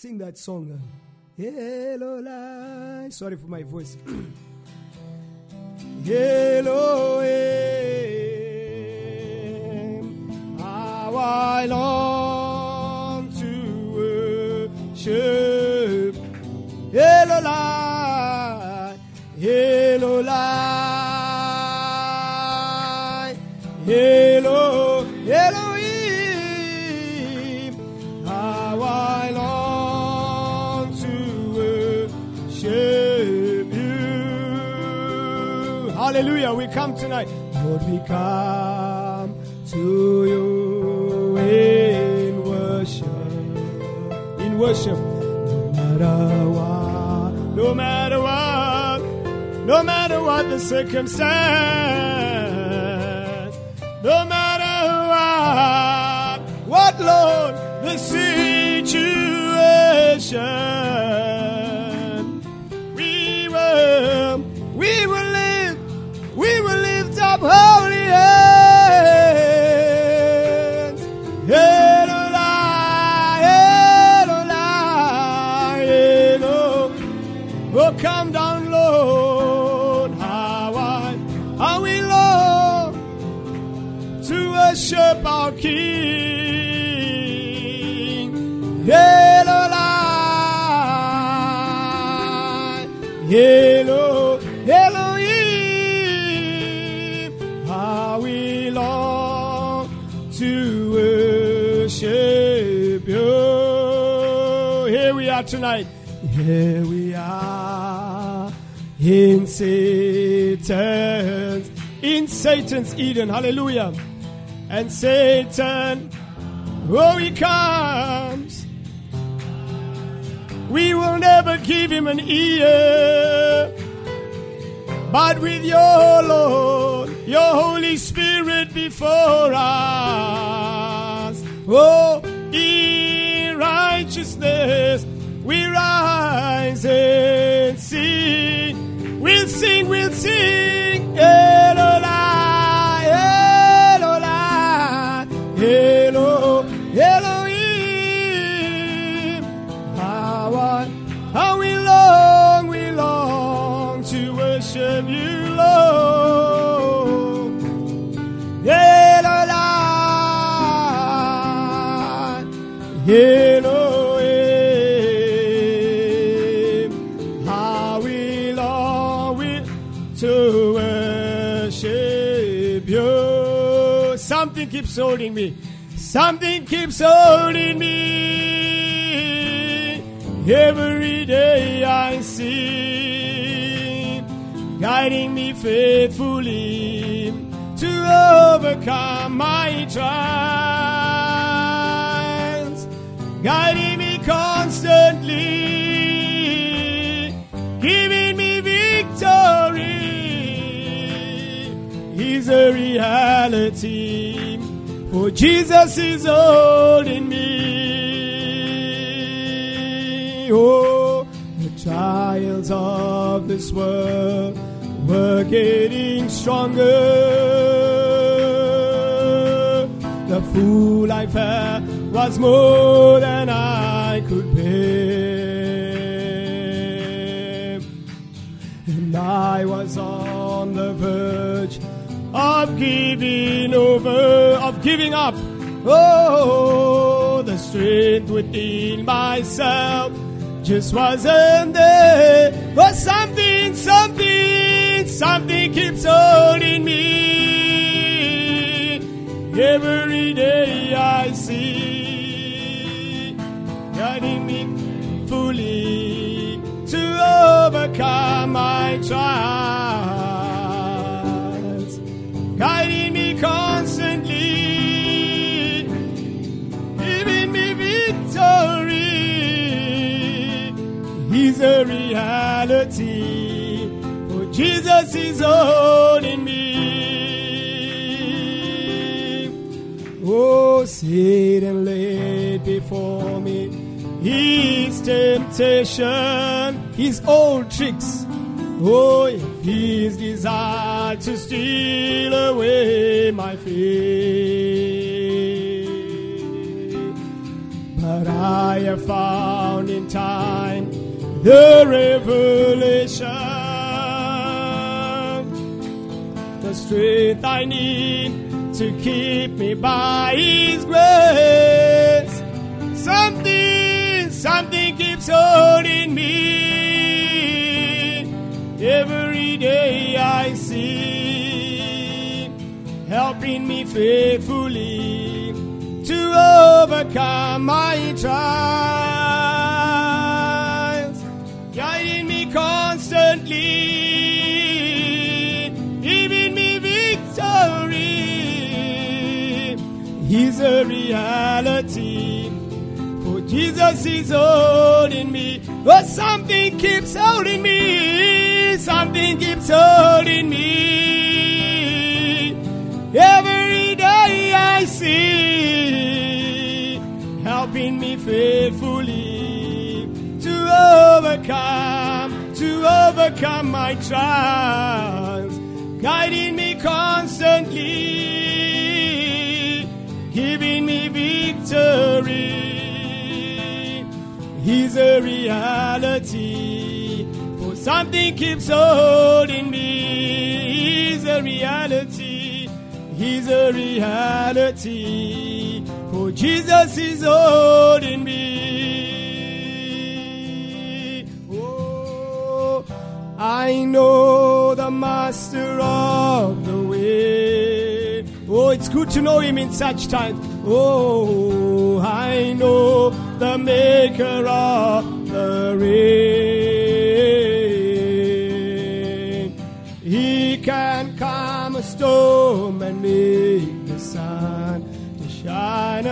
Sing that song. Yellow light. Sorry for my voice. Elohim, how I long to worship. Yellow light, yellow light, yellow, Elohim, how I long to worship you. Hallelujah, we come tonight. Lord, we come to you in worship. In worship. No matter what the circumstance, no matter what, Lord, the situation, we will lift up holy hands. Oh, come down, Lord, how we long to worship our King. Yellow light, yellow, Elohim, how we long to worship you. Here we are tonight. Here we are in Satan's Eden. Hallelujah. And Satan, oh, he comes. We will never give him an ear. But with your Lord, your Holy Spirit before us, oh, in righteousness, we rise and sing. We'll sing. Elohim. How we long to worship you, Lord. To worship you. Something keeps holding me. Every day I see, guiding me faithfully to overcome my trials, guiding me constantly, giving me victory. Is a reality, for Jesus is holding me. Oh, the trials of this world were getting stronger. The fool I felt was more than I could bear, and I was on the verge of giving up. Oh, the strength within myself just wasn't there. But something keeps holding me. Every day I see, guiding me fully to overcome my trials, guiding me constantly, giving me victory. He's a reality, for Jesus is holding me. Oh, Satan laid before me his temptation, his old tricks. Oh, his desire to steal away my faith. But but I have found in time the revelation, the strength I need to keep me by His grace. Something keeps holding me. Every day I see, helping me faithfully to overcome my trials, guiding me constantly, giving me victory. He's a reality, for Jesus is holding me. Oh, something keeps holding me, something keeps holding me. Every day I see, helping me faithfully to overcome my trials, guiding me constantly, giving me victory. He's a reality, for something keeps holding me. He's a reality, He's a reality, for Jesus is holding me. Oh, I know the Master of the way. Oh, it's good to know Him in such times. Oh, I know the Maker of the rain. He can calm a storm and make the sun to shine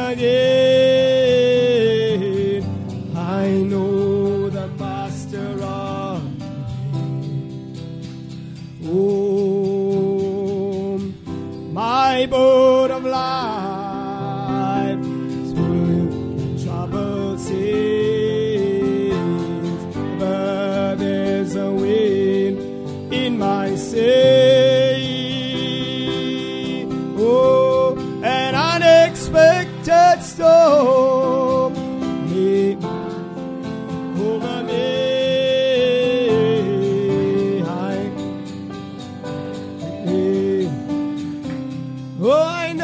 again. I know the Master of the way. Oh, my boat of life is full of trouble seas, but there's a wind in my sail. Oh, an unexpected storm may over me. Oh, I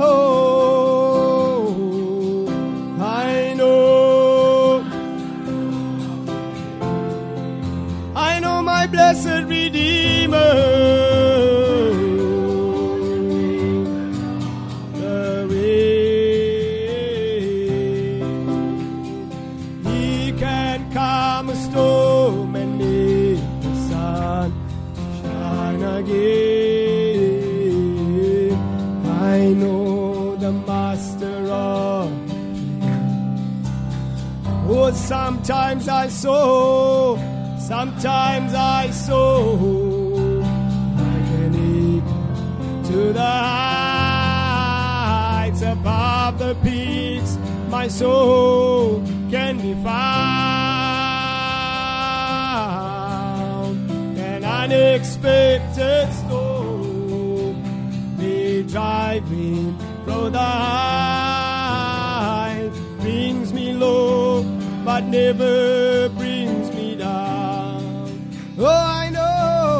know my blessed Redeemer, the rain. He can calm a storm and make the sun to shine again. I know the Master of. Oh, sometimes I sow, sometimes I sow agony to the heights above the peaks. My soul can be found. An unexpected storm may drive me through the heights, brings me low, but never brings me down. Oh, I know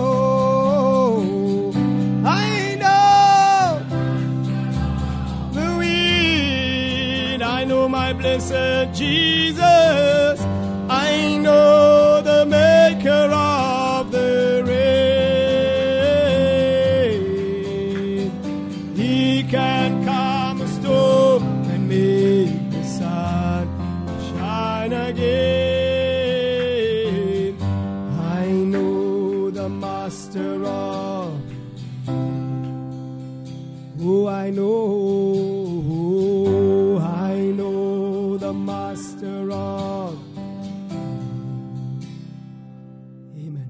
the wind. I know my blessed Jesus. I know the Maker of the rain. He can calm a storm and make the sun shine again. I know the Master of. Oh, I know the Master of. Amen.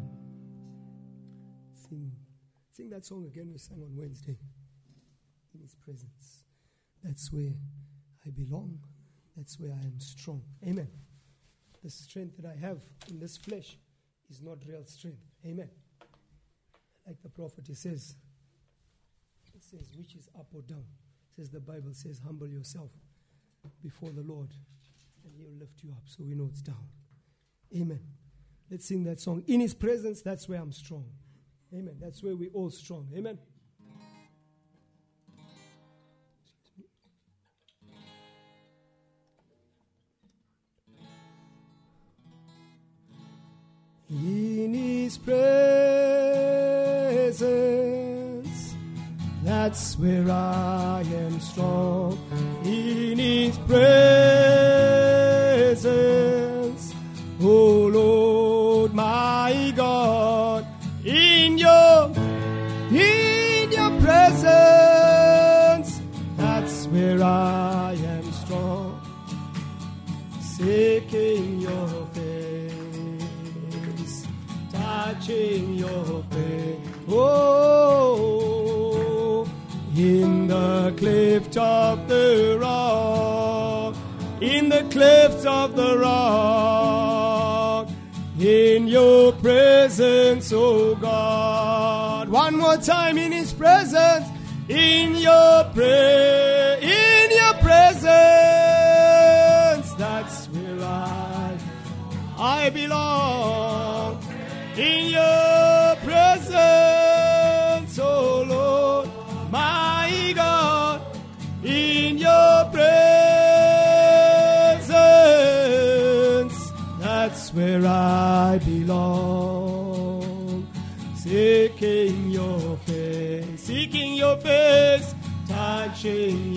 Sing that song again we sang on Wednesday. In His presence. That's where I belong. That's where I am strong. Amen. The strength that I have in this flesh is not real strength. Amen. Like the prophet, he says, which is up or down? It says, the Bible says, humble yourself before the Lord, and He'll lift you up so we know it's down. Amen. Let's sing that song. In His presence, that's where I'm strong. Amen. That's where we're all strong. Amen. In His presence, that's where I am strong. In His presence, oh Lord, my God, in your presence, that's where I am strong. Seeking your face, touching your face. Oh, in the cleft of the rock, in the cleft of the rock, in your presence, oh God. One more time, in His presence, in your presence, that's where I belong. In your presence, oh Lord, my God, in your presence, that's where I belong. Seeking your face, touching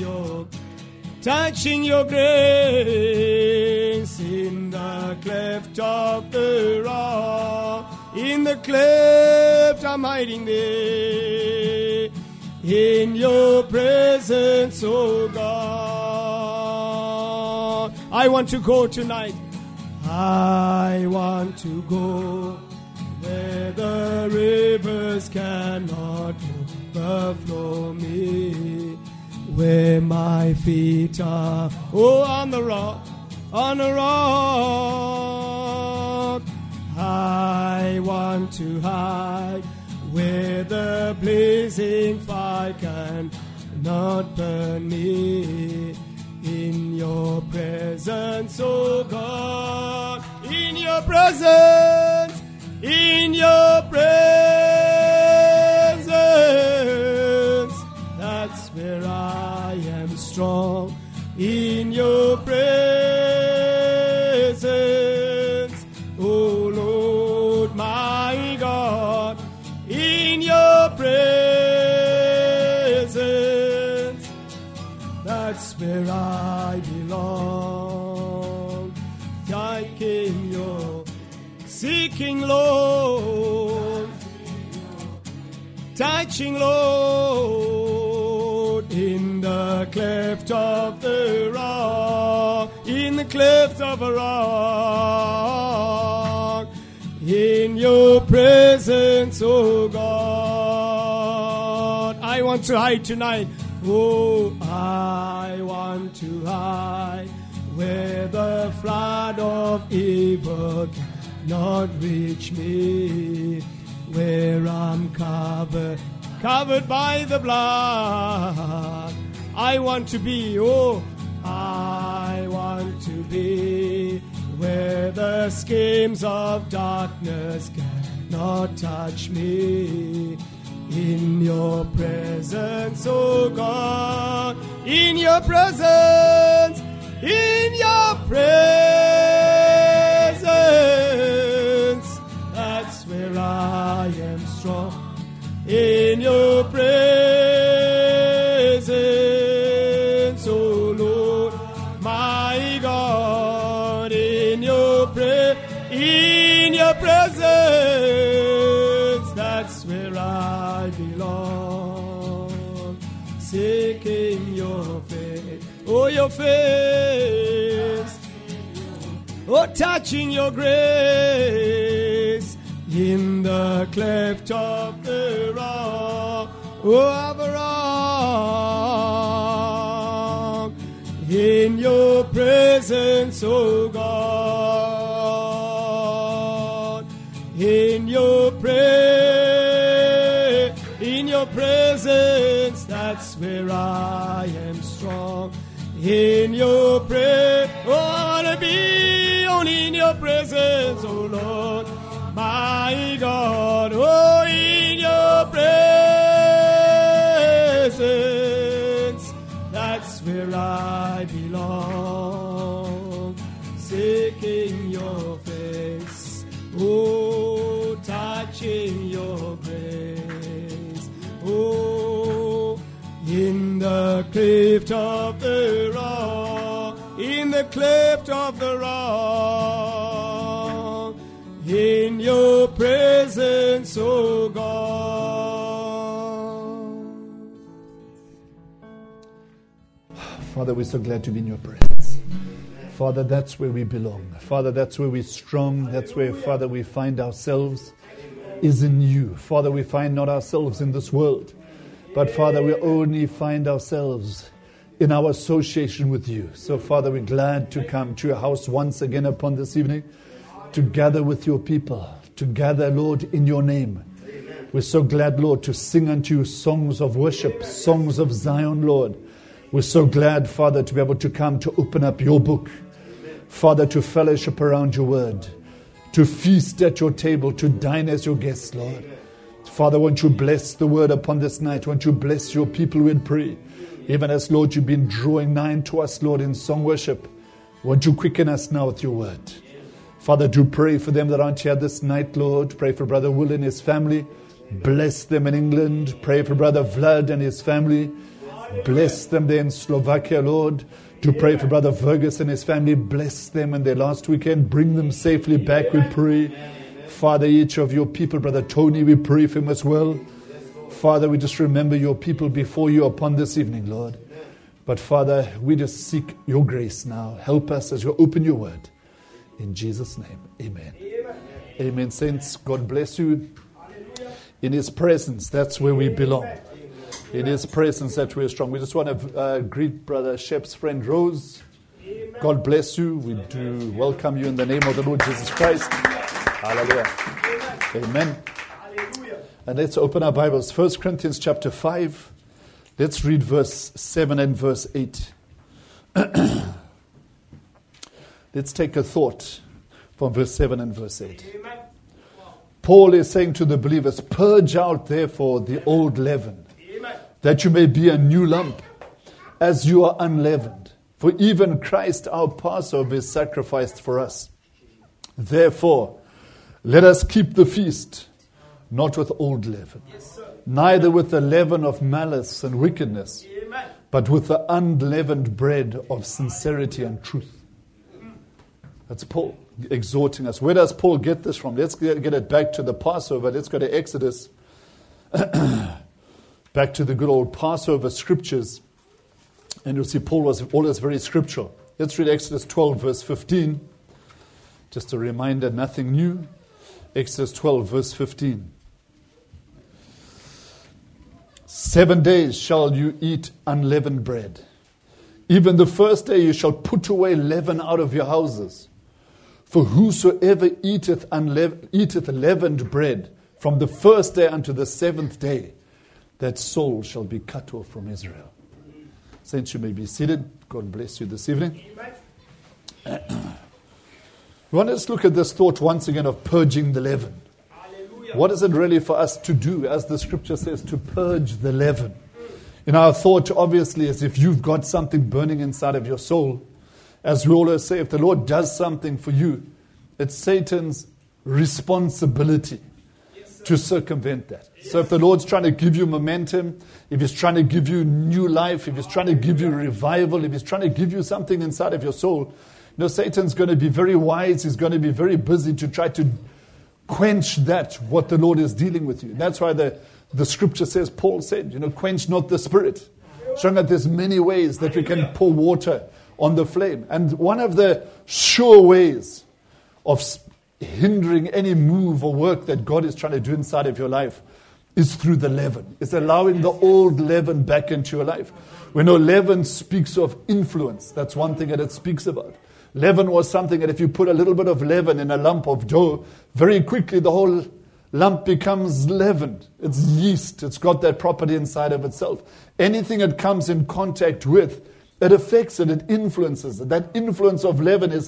your grace in the cleft of the rock. In the cleft I'm hiding there. In your presence, oh God. I want to go tonight. I want to go where the rivers cannot overflow me, where my feet are, oh, on the rock, on a rock. I want to hide where the blazing fire cannot burn me. In your presence, oh God, in your presence, in your presence, that's where I am strong. In your presence, oh Lord, my God, in your presence, that's where I belong. Seeking Lord, touching Lord, in the cleft of the rock, in the cleft of a rock, in your presence, oh God. I want to hide tonight. Oh, I want to hide where the flood of evil cannot reach me, where I'm covered by the blood. I want to be, oh, I want to be where the schemes of darkness cannot touch me. In your presence, oh God, in your presence, in your presence, that's where I am strong. In your presence, oh Lord, my God, in your presence, that's where I belong. Seeking your face, oh your face, oh touching your grace, in the cleft of the rock, oh of a rock, in your presence, oh God, in your presence, that's where I am strong. In your presence, oh, I want to be your presence, oh Lord, my God, oh, in your presence, that's where I belong, seeking your face, oh, touching your grace, oh, in the cleft of the rock, in the cleft of the rock, in your presence, oh God. Father, we're so glad to be in your presence. Father, that's where we belong. Father, that's where we're strong. That's where, Father, we find ourselves is in you. Father, we find not ourselves in this world, but Father, we only find ourselves in our association with you. So Father, we're glad to come to your house once again upon this evening, to gather with your people, to gather, Lord, in your name. Amen. We're so glad, Lord, to sing unto you songs of worship, songs of Zion, Lord. We're so glad, Father, to be able to come to open up your book. Amen. Father, to fellowship around your word, to feast at your table, to dine as your guests, Lord. Amen. Father, won't you bless the word upon this night? Won't you bless your people, we pray. Even as, Lord, you've been drawing nigh to us, Lord, in song worship. Won't you quicken us now with your word? Father, do pray for them that aren't here this night, Lord. Pray for Brother Will and his family. Bless them in England. Pray for Brother Vlad and his family. Bless them there in Slovakia, Lord. Do pray for Brother Fergus and his family. Bless them in their last weekend. Bring them safely back, we pray. Father, each of your people, Brother Tony, we pray for him as well. Father, we just remember your people before you upon this evening, Lord. But Father, we just seek your grace now. Help us as you open your word. In Jesus' name, amen. Amen. Saints, God bless you. In his presence, that's where we belong. In his presence, that we're strong. We just want to greet Brother Shep's friend Rose. God bless you. We do welcome you in the name of the Lord Jesus Christ. Hallelujah. Amen. And let's open our Bibles. 1 Corinthians chapter 5. Let's read verse 7 and verse 8. Let's take a thought from verse 7 and verse 8. Amen. Paul is saying to the believers, purge out therefore the old leaven, Amen, that you may be a new lump, as you are unleavened. For even Christ our Passover is sacrificed for us. Therefore, let us keep the feast, not with old leaven, yes, neither with the leaven of malice and wickedness, Amen, but with the unleavened bread of sincerity and truth. That's Paul exhorting us. Where does Paul get this from? Let's get it back to the Passover. Let's go to Exodus. Back to the good old Passover scriptures. And you'll see Paul was always very scriptural. Let's read Exodus 12, verse 15. Just a reminder, nothing new. Exodus 12, verse 15. 7 days shall you eat unleavened bread. Even the first day you shall put away leaven out of your houses. For whosoever eateth leavened bread from the first day unto the seventh day, that soul shall be cut off from Israel. Saints, you may be seated. God bless you this evening. We want to just look at this thought once again of purging the leaven. Hallelujah. What is it really for us to do, as the scripture says, to purge the leaven? In our thought, obviously, is if you've got something burning inside of your soul, as we always say, if the Lord does something for you, it's Satan's responsibility to circumvent that. So if the Lord's trying to give you momentum, if he's trying to give you new life, if he's trying to give you revival, if he's trying to give you something inside of your soul, Satan's going to be very wise. He's going to be very busy to try to quench that, what the Lord is dealing with you. That's why the scripture says, Paul said, quench not the spirit. Showing that there's many ways that we can pour water on the flame. And one of the sure ways of hindering any move or work that God is trying to do inside of your life is through the leaven. It's allowing the old leaven back into your life. We know leaven speaks of influence. That's one thing that it speaks about. Leaven was something that if you put a little bit of leaven in a lump of dough, very quickly the whole lump becomes leavened. It's yeast. It's got that property inside of itself. Anything it comes in contact with, it affects it. It influences it. That influence of leaven is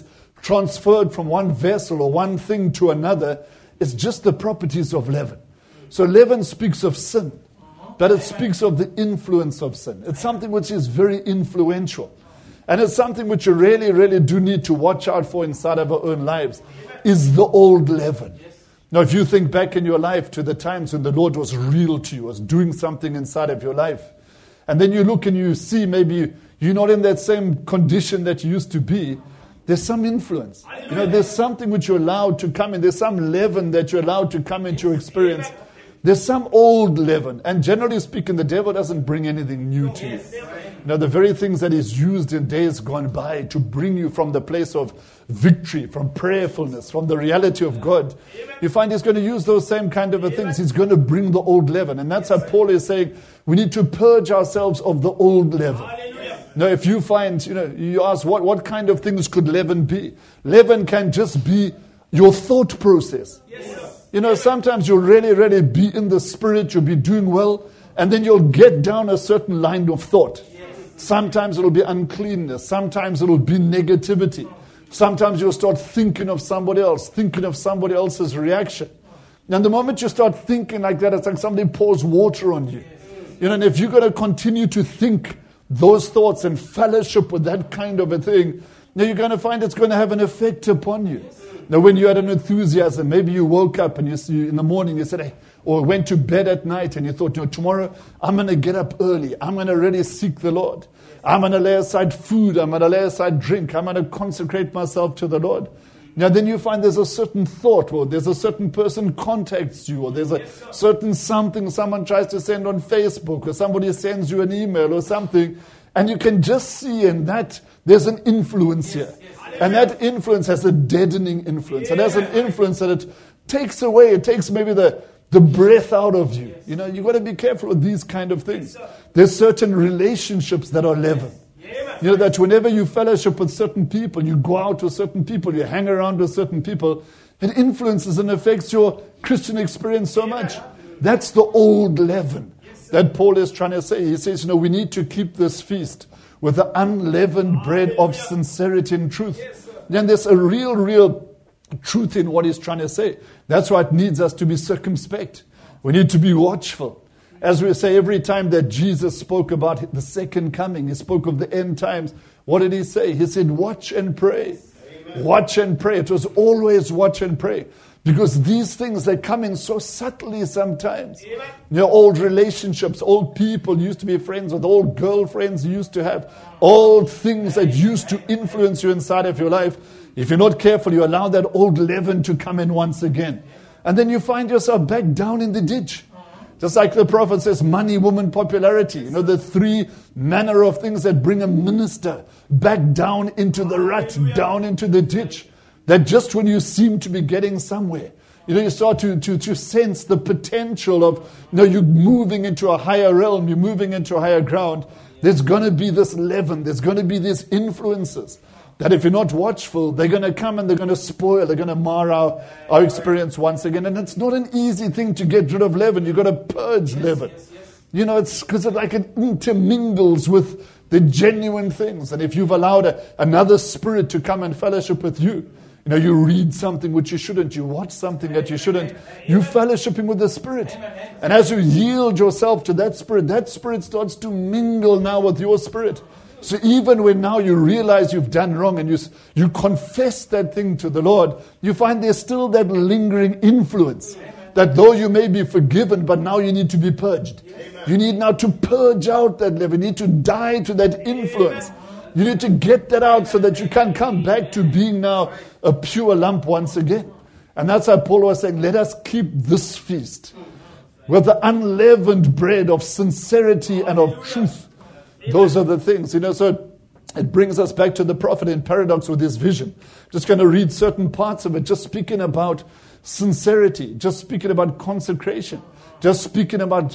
transferred from one vessel or one thing to another. It's just the properties of leaven. So leaven speaks of sin, but it speaks of the influence of sin. It's something which is very influential. And it's something which you really, really do need to watch out for inside of our own lives, is the old leaven. Now, if you think back in your life to the times when the Lord was real to you, was doing something inside of your life, and then you look and you see maybe you're not in that same condition that you used to be, there's some influence. There's something which you're allowed to come in. There's some leaven that you're allowed to come into your experience. There's some old leaven. And generally speaking, the devil doesn't bring anything new to you. The very things that he's used in days gone by to bring you from the place of victory, from prayerfulness, from the reality of God, you find he's going to use those same kind of things. He's going to bring the old leaven. And that's how Paul is saying we need to purge ourselves of the old leaven. Now, if you find, you ask what kind of things could leaven be? Leaven can just be your thought process. Sometimes you'll really, really be in the spirit, you'll be doing well, and then you'll get down a certain line of thought. Sometimes it'll be uncleanness. Sometimes it'll be negativity. Sometimes you'll start thinking of somebody else, thinking of somebody else's reaction. And the moment you start thinking like that, it's like somebody pours water on you. And if you're going to continue to think those thoughts and fellowship with that kind of a thing, now you're going to find it's going to have an effect upon you. Now, when you had an enthusiasm, maybe you woke up and you in the morning, you said, hey, or went to bed at night and you thought, tomorrow I'm going to get up early. I'm going to really seek the Lord. I'm going to lay aside food. I'm going to lay aside drink. I'm going to consecrate myself to the Lord. Now, then you find there's a certain thought, or there's a certain person contacts you, or there's a certain something someone tries to send on Facebook, or somebody sends you an email or something, and you can just see in that there's an influence here. And that influence has a deadening influence. It has an influence that it takes away, it takes maybe the breath out of you. You've got to be careful with these kind of things. There's certain relationships that are leaven. That whenever you fellowship with certain people, you go out with certain people, you hang around with certain people, it influences and affects your Christian experience so much. That's the old leaven that Paul is trying to say. He says, we need to keep this feast with the unleavened bread of sincerity and truth. Then there's a real truth in what he's trying to say. That's why it needs us to be circumspect. We need to be watchful. As we say, every time that Jesus spoke about the second coming, he spoke of the end times. What did he say? He said, watch and pray. Amen. Watch and pray. It was always watch and pray. Because these things, they come in so subtly sometimes. Amen. Old relationships, old people used to be friends with, old girlfriends you used to have, old things that used to influence you inside of your life. If you're not careful, you allow that old leaven to come in once again. And then you find yourself back down in the ditch. Just like the prophet says, money, woman, popularity. The three manner of things that bring a minister back down into the rut, down into the ditch. That just when you seem to be getting somewhere, you start to sense the potential of, you're moving into a higher realm, you're moving into a higher ground. There's going to be this leaven, there's going to be these influences that if you're not watchful, they're going to come and they're going to spoil, they're going to mar our experience once again. And it's not an easy thing to get rid of leaven. You've got to purge leaven. It's because it intermingles with the genuine things. And if you've allowed another spirit to come and fellowship with you, you read something which you shouldn't, you watch something that you shouldn't, you're fellowshipping with the Spirit. And as you yield yourself to that Spirit starts to mingle now with your spirit. So even when now you realize you've done wrong and you confess that thing to the Lord, you find there's still that lingering influence. That though you may be forgiven, but now you need to be purged. You need now to purge out that leaven. You need to die to that influence. You need to get that out so that you can come back to being now a pure lump once again. And that's how Paul was saying, let us keep this feast with the unleavened bread of sincerity and of truth. Those are the things, so it brings us back to the prophet in paradox with his vision. Just going to read certain parts of it, just speaking about sincerity, just speaking about consecration, just speaking about,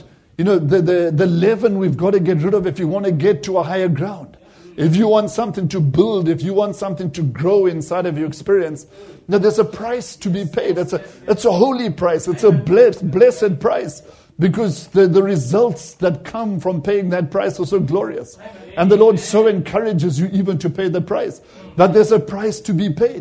the leaven we've got to get rid of if you want to get to a higher ground. If you want something to build, if you want something to grow inside of your experience, now there's a price to be paid. It's a holy price. It's a blessed price. Because the results that come from paying that price are so glorious. And the Lord so encourages you even to pay the price. That there's a price to be paid.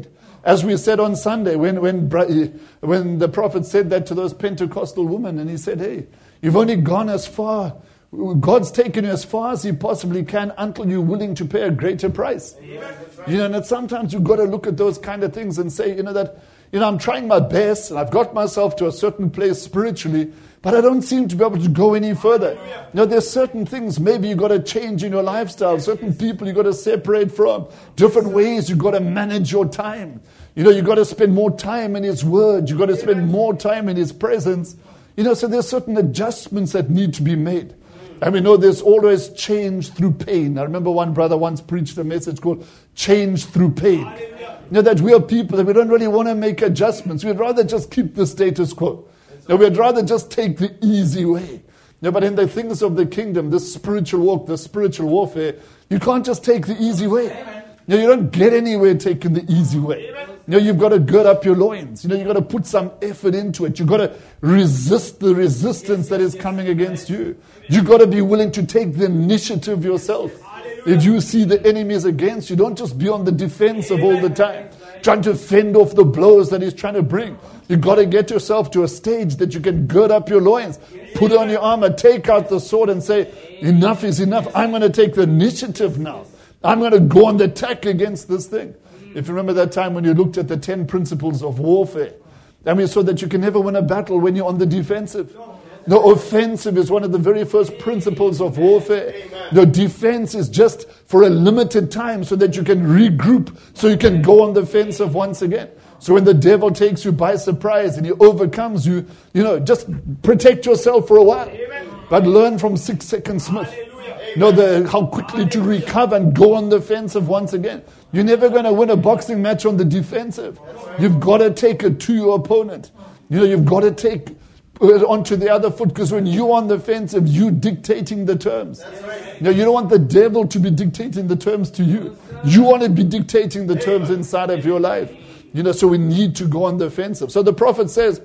As we said on Sunday, when the prophet said that to those Pentecostal women, and he said, hey, you've only gone as far. God's taken you as far as he possibly can until you're willing to pay a greater price. And that sometimes you've got to look at those kind of things and say, I'm trying my best and I've got myself to a certain place spiritually, but I don't seem to be able to go any further. There's certain things maybe you've got to change in your lifestyle, certain people you've got to separate from, different ways you've got to manage your time. You've got to spend more time in his word. You've got to spend more time in his presence. So there's certain adjustments that need to be made. And we know there's always change through pain. I remember one brother once preached a message called Change Through Pain. That we are people that we don't really want to make adjustments. We'd rather just keep the status quo. We'd rather just take the easy way. But in the things of the kingdom, the spiritual walk, the spiritual warfare, you can't just take the easy way. You don't get anywhere taking the easy way. You've got to gird up your loins. You've got to put some effort into it. You've got to resist the resistance that is coming against you. You've got to be willing to take the initiative yourself. If you see the enemy is against you, don't just be on the defensive all the time, trying to fend off the blows that he's trying to bring. You've got to get yourself to a stage that you can gird up your loins, put on your armor, take out the sword and say, enough is enough. I'm going to take the initiative now. I'm going to go on the attack against this thing. If you remember that time when you looked at the 10 principles of warfare, and we saw that you can never win a battle when you're on the defensive. The offensive is one of the very first principles of warfare. The defense is just for a limited time so that you can regroup, so you can go on the offensive once again. So when the devil takes you by surprise and he overcomes you, just protect yourself for a while. But learn from 6 Second Smith. How quickly to recover and go on the offensive once again. You're never going to win a boxing match on the defensive. You've got to take it to your opponent. You've got to take it onto the other foot, because when you're on the offensive, you're dictating the terms. You don't want the devil to be dictating the terms to you. You want to be dictating the terms inside of your life. So we need to go on the offensive. So the prophet says,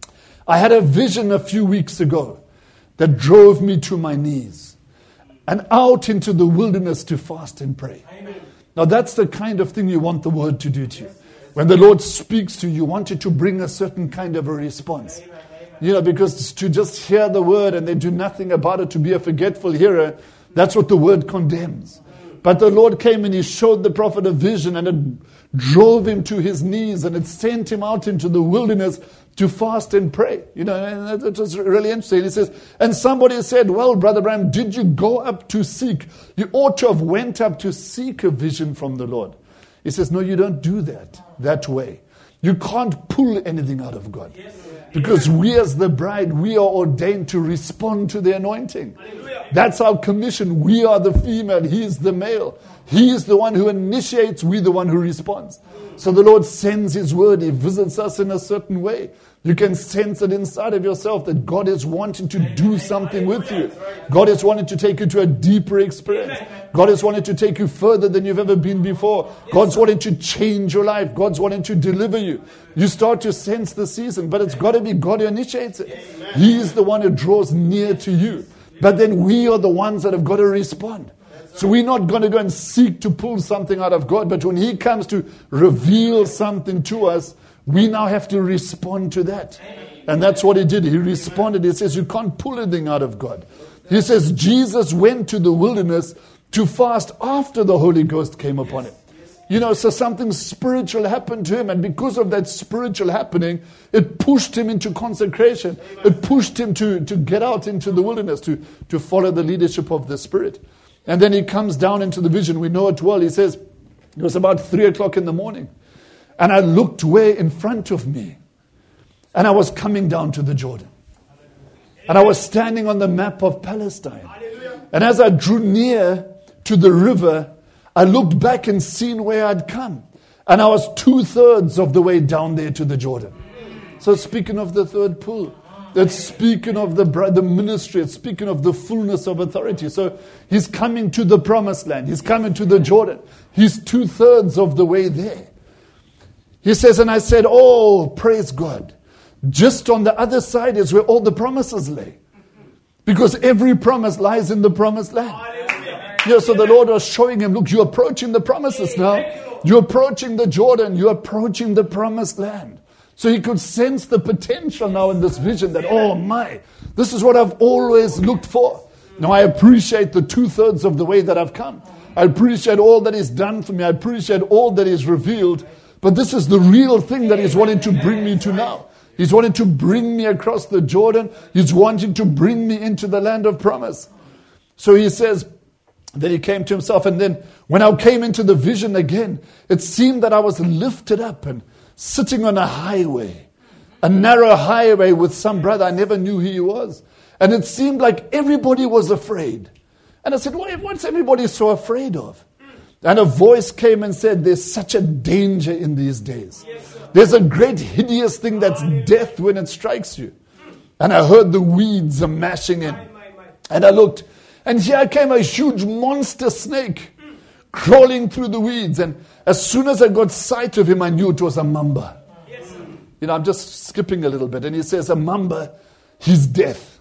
I had a vision a few weeks ago that drove me to my knees and out into the wilderness to fast and pray. Now that's the kind of thing you want the word to do to you. When the Lord speaks to you, you want it to bring a certain kind of a response. Because to just hear the word and then do nothing about it, to be a forgetful hearer, that's what the word condemns. But the Lord came and he showed the prophet a vision, and it drove him to his knees, and it sent him out into the wilderness to fast and pray. And it was really interesting. He says, and somebody said, well, Brother Branham, did you go up to seek? You ought to have went up to seek a vision from the Lord. He says, no, you don't do that way. You can't pull anything out of God. Because we as the bride, we are ordained to respond to the anointing. That's our commission. We are the female. He is the male. He is the one who initiates. We the one who responds. So the Lord sends his word. He visits us in a certain way. You can sense it inside of yourself that God is wanting to do something with you. God is wanting to take you to a deeper experience. God is wanting to take you further than you've ever been before. God's wanting to change your life. God's wanting to deliver you. You start to sense the season, but it's got to be God who initiates it. He is the one who draws near to you. But then we are the ones that have got to respond. So we're not going to go and seek to pull something out of God, but when he comes to reveal something to us, we now have to respond to that. And that's what he did. He responded. He says, you can't pull anything out of God. He says, Jesus went to the wilderness to fast after the Holy Ghost came upon him. So something spiritual happened to him. And because of that spiritual happening, it pushed him into consecration. It pushed him to get out into the wilderness, to follow the leadership of the Spirit. And then he comes down into the vision. We know it well. He says, it was about 3 o'clock in the morning. And I looked way in front of me. And I was coming down to the Jordan. And I was standing on the map of Palestine. And as I drew near to the river, I looked back and seen where I'd come. And I was 2/3 of the way down there to the Jordan. So speaking of the third pull, that's speaking of the ministry, it's speaking of the fullness of authority. So he's coming to the promised land. He's coming to the Jordan. He's 2/3 of the way there. He says, and I said, oh, praise God. Just on the other side is where all the promises lay. Because every promise lies in the promised land. So the Lord was showing him, look, you're approaching the promises now. You're approaching the Jordan. You're approaching the promised land. So he could sense the potential now in this vision that, oh my, this is what I've always looked for. Now I appreciate the 2/3 of the way that I've come. I appreciate all that He's done for me. I appreciate all that He's revealed. But this is the real thing that He's wanting to bring me to now. He's wanting to bring me across the Jordan. He's wanting to bring me into the land of promise. So he says that he came to himself. And then when I came into the vision again, it seemed that I was lifted up and sitting on a highway, a narrow highway with some brother. I never knew who he was. And it seemed like everybody was afraid. And I said, what's everybody so afraid of? And a voice came and said, there's such a danger in these days. There's a great hideous thing that's death when it strikes you. And I heard the weeds are mashing in. And I looked, and here came a huge monster snake crawling through the weeds. And as soon as I got sight of him, I knew it was a mamba. I'm just skipping a little bit. And he says, a mamba, he's death.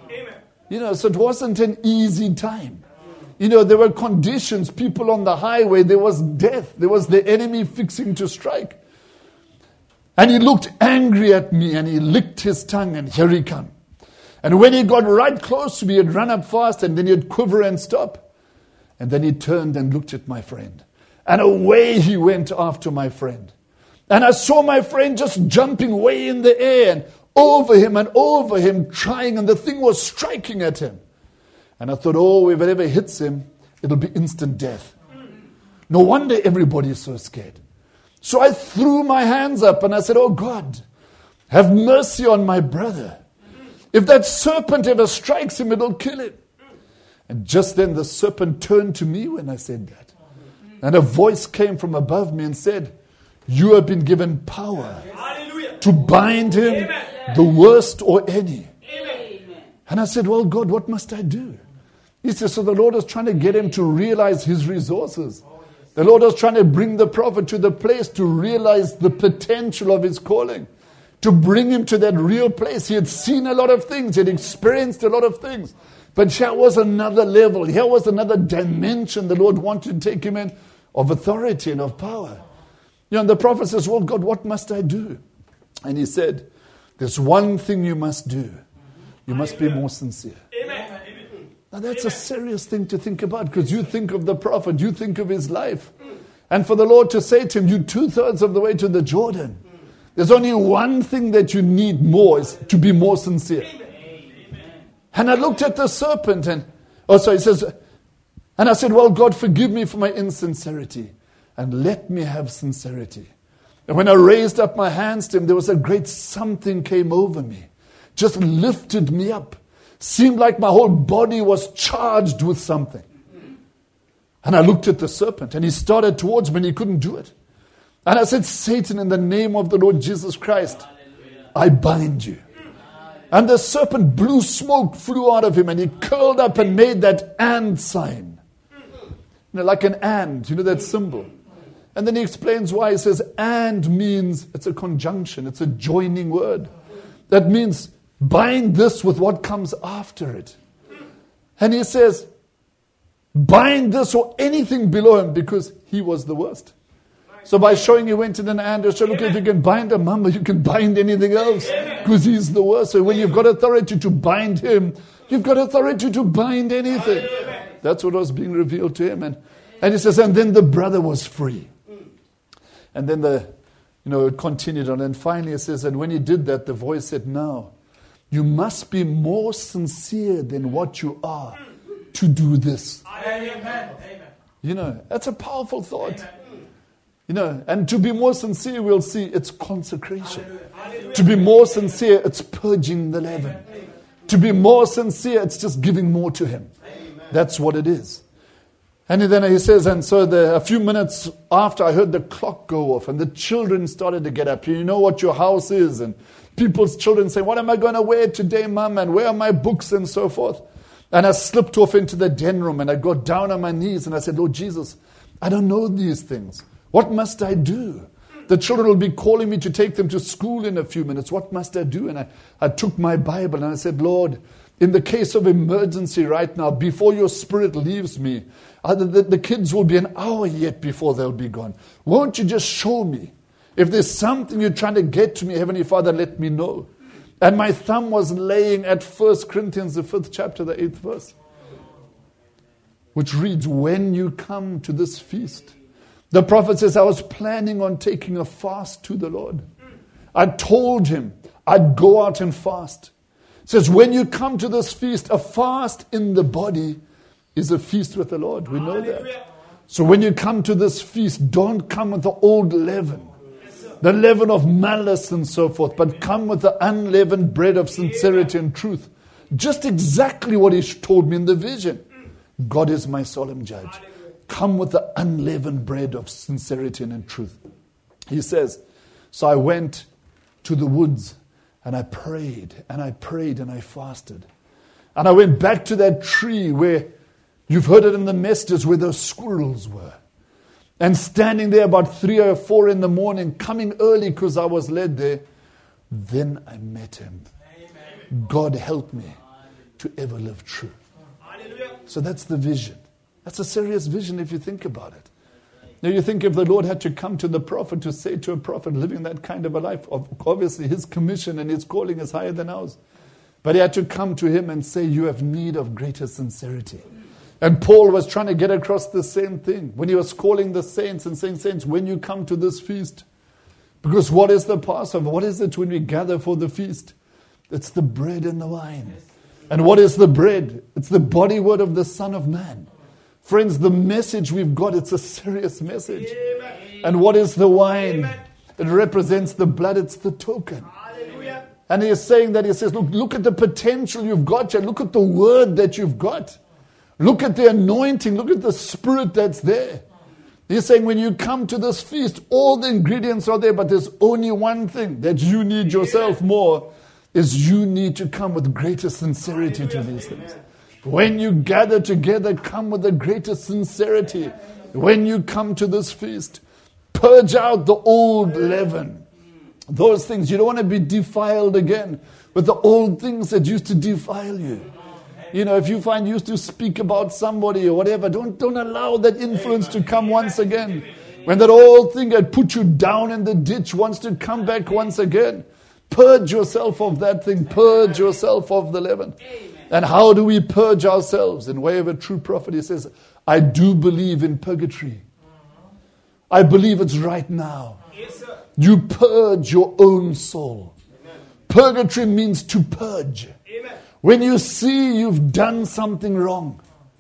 So it wasn't an easy time. There were conditions, people on the highway, there was death. There was the enemy fixing to strike. And he looked angry at me and he licked his tongue and here he come. And when he got right close to me, he'd run up fast and then he'd quiver and stop. And then he turned and looked at my friend. And away he went after my friend. And I saw my friend just jumping way in the air and over him, trying, and the thing was striking at him. And I thought, if it ever hits him, it'll be instant death. No wonder everybody is so scared. So I threw my hands up and I said, oh God, have mercy on my brother. If that serpent ever strikes him, it'll kill him. And just then the serpent turned to me when I said that. And a voice came from above me and said, you have been given power to bind him, the worst or any. And I said, well, God, what must I do? He says, so the Lord is trying to get him to realize his resources. The Lord was trying to bring the prophet to the place to realize the potential of his calling. To bring him to that real place. He had seen a lot of things. He had experienced a lot of things. But here was another level. Here was another dimension the Lord wanted to take him in of authority and of power. And the prophet says, well, God, what must I do? And he said, there's one thing you must do. You must be more sincere. Amen. Now that's a serious thing to think about, because you think of the prophet, you think of his life. And for the Lord to say to him, you 2/3 of the way to the Jordan. There's only one thing that you need more, is to be more sincere. And I looked at the serpent and he says, and I said, well, God, forgive me for my insincerity and let me have sincerity. And when I raised up my hands to him, there was a great something came over me. Just lifted me up. Seemed like my whole body was charged with something. And I looked at the serpent and he started towards me and he couldn't do it. And I said, Satan, in the name of the Lord Jesus Christ, I bind you. And the serpent blew smoke, flew out of him, and he curled up and made that and sign. Like an and, that symbol. And then he explains why. He says, and means, it's a conjunction, it's a joining word. That means bind this with what comes after it. And he says, bind this or anything below him, because he was the worst. So by showing he went in an and, he said, look, if you can bind a mamba, you can bind anything else, because he's the worst. So when you've got authority to bind him, you've got authority to bind anything. That's what was being revealed to him. And he says, and then the brother was free. And then it continued on. And finally it says, and when he did that, the voice said, now, you must be more sincere than what you are to do this. That's a powerful thought. And to be more sincere, we'll see it's consecration. To be more sincere, it's purging the leaven. To be more sincere, it's just giving more to him. That's what it is. And then he says, and so a few minutes after, I heard the clock go off and the children started to get up. You know what your house is, and people's children say, what am I going to wear today, Mom? And where are my books and so forth? And I slipped off into the den room and I got down on my knees and I said, Lord Jesus, I don't know these things. What must I do? The children will be calling me to take them to school in a few minutes. What must I do? And I took my Bible and I said, Lord, in the case of emergency right now, before your spirit leaves me, the kids will be an hour yet before they'll be gone. Won't you just show me? If there's something you're trying to get to me, Heavenly Father, let me know. And my thumb was laying at 1 Corinthians, the 5th chapter, the 8th verse, which reads, when you come to this feast. The prophet says, I was planning on taking a fast to the Lord. I told him I'd go out and fast. It says, when you come to this feast, a fast in the body is a feast with the Lord. We know that. So when you come to this feast, don't come with the old leaven, the leaven of malice and so forth, but come with the unleavened bread of sincerity and truth. Just exactly what he told me in the vision. God is my solemn judge. Come with the unleavened bread of sincerity and in truth. He says, so I went to the woods and I prayed and I prayed and I fasted. And I went back to that tree where you've heard it in the messages, where those squirrels were. And standing there about 3 or 4 in the morning, coming early because I was led there, then I met him. Amen. God help me to ever live true. So that's the vision. That's a serious vision if you think about it. Now you think if the Lord had to come to the prophet to say to a prophet living that kind of a life, obviously his commission and his calling is higher than ours. But he had to come to him and say, you have need of greater sincerity. And Paul was trying to get across the same thing when he was calling the saints and saying, saints, when you come to this feast, because what is the Passover? What is it when we gather for the feast? It's the bread and the wine. And what is the bread? It's the body word of the Son of Man. Friends, the message we've got, it's a serious message. Amen. And what is the wine? Amen. It represents the blood, it's the token. Hallelujah. And he is saying that, he says, look at the potential you've got here. Look at the word that you've got. Look at the anointing. Look at the spirit that's there. He's saying when you come to this feast, all the ingredients are there, but there's only one thing that you need yourself more, is you need to come with greater sincerity to these things. When you gather together, come with the greatest sincerity. When you come to this feast, purge out the old leaven. Those things, you don't want to be defiled again with the old things that used to defile you. You know, if you find you used to speak about somebody or whatever, don't allow that influence to come once again. When that old thing that put you down in the ditch wants to come back once again, purge yourself of that thing. Purge yourself of the leaven. And how do we purge ourselves? In way of a true prophet, he says, I do believe in purgatory. I believe it's right now. You purge your own soul. Purgatory means to purge. When you see you've done something wrong,